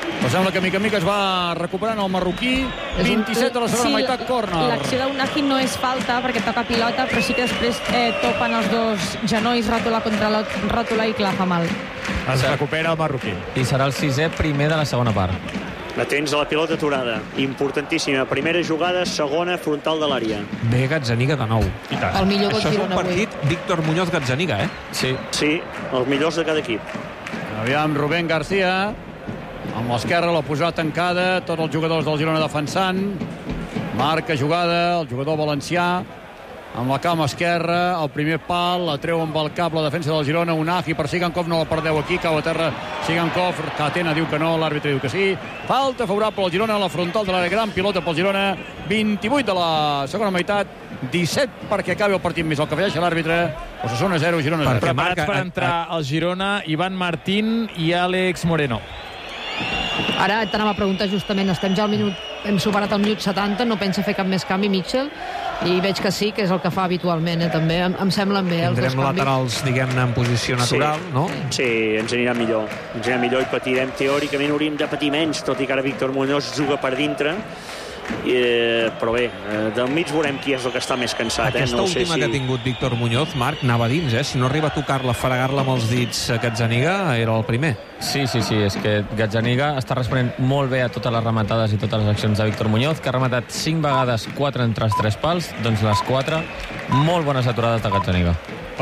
[SPEAKER 4] Però sembla que mica en mica es va recuperant el marroquí. 27 de la segona meitat, córner.
[SPEAKER 9] L'acció d'Unagi no és falta perquè toca pilota, però sí que després topen els dos genolls, ròtula contra ròtula, i clar, fa mal.
[SPEAKER 7] Es recupera el marroquí.
[SPEAKER 17] I serà el 6è primer de la segona part.
[SPEAKER 6] Atents a la pilota aturada. Importantíssima. Primera jugada, segona, frontal de l'àrea.
[SPEAKER 2] Bé, Gazzaniga de nou.
[SPEAKER 13] El millor gol
[SPEAKER 2] Això és un
[SPEAKER 13] Girona avui.
[SPEAKER 2] partit Víctor Muñoz-Gazzaniga, eh?
[SPEAKER 17] Sí.
[SPEAKER 6] Sí, els millors de cada equip.
[SPEAKER 4] Aviam, Rubén García. Amb l'esquerra, la posada tancada. Tots els jugadors del Girona defensant. Marca jugada, el jugador valencià. Amb la cama esquerra, el primer pal, la treu amb el cap la defensa del Girona, Unagi per Sigankov, no la perdeu aquí, cau a terra Sigankov, Catena diu que no, l'àrbitre diu que sí. Falta favorable al Girona, a la frontal de l'àrea, gran pilota pel Girona, 28 de la segona meitat, 17 perquè acabi el partit més el que afegeix l'àrbitre. Osasuna 0, Girona 0.
[SPEAKER 7] Preparats per entrar al Girona, Ivan Martín i Àlex Moreno.
[SPEAKER 13] Ara t'anava a preguntar justament, estem ja al minut, hem superat el minut 70, no pensa fer cap més canvi Mitchell, i veig que sí, que és el que fa habitualment, també em semblen bé els dos
[SPEAKER 2] Tindrem
[SPEAKER 13] canvis.
[SPEAKER 2] laterals, diguem-ne, en posició natural, no?
[SPEAKER 6] Sí, ens anirà millor. I patirem, teòricament hauríem de patir menys, tot i que ara Víctor Muñoz juga per dintre. Però bé, del mig veurem qui és el que està més cansat.
[SPEAKER 2] Aquesta
[SPEAKER 6] no
[SPEAKER 2] última que ha tingut Víctor Muñoz, Marc, anava dins, si no arriba a tocar-la, fregar-la amb els dits a Gazzaniga, era el primer.
[SPEAKER 17] Sí, és que Gazzaniga està responent molt bé a totes les rematades i totes les accions de Víctor Muñoz, que ha rematat 5 vegades, 4 entre els 3 pals, doncs les 4 molt bones aturades de Gazzaniga.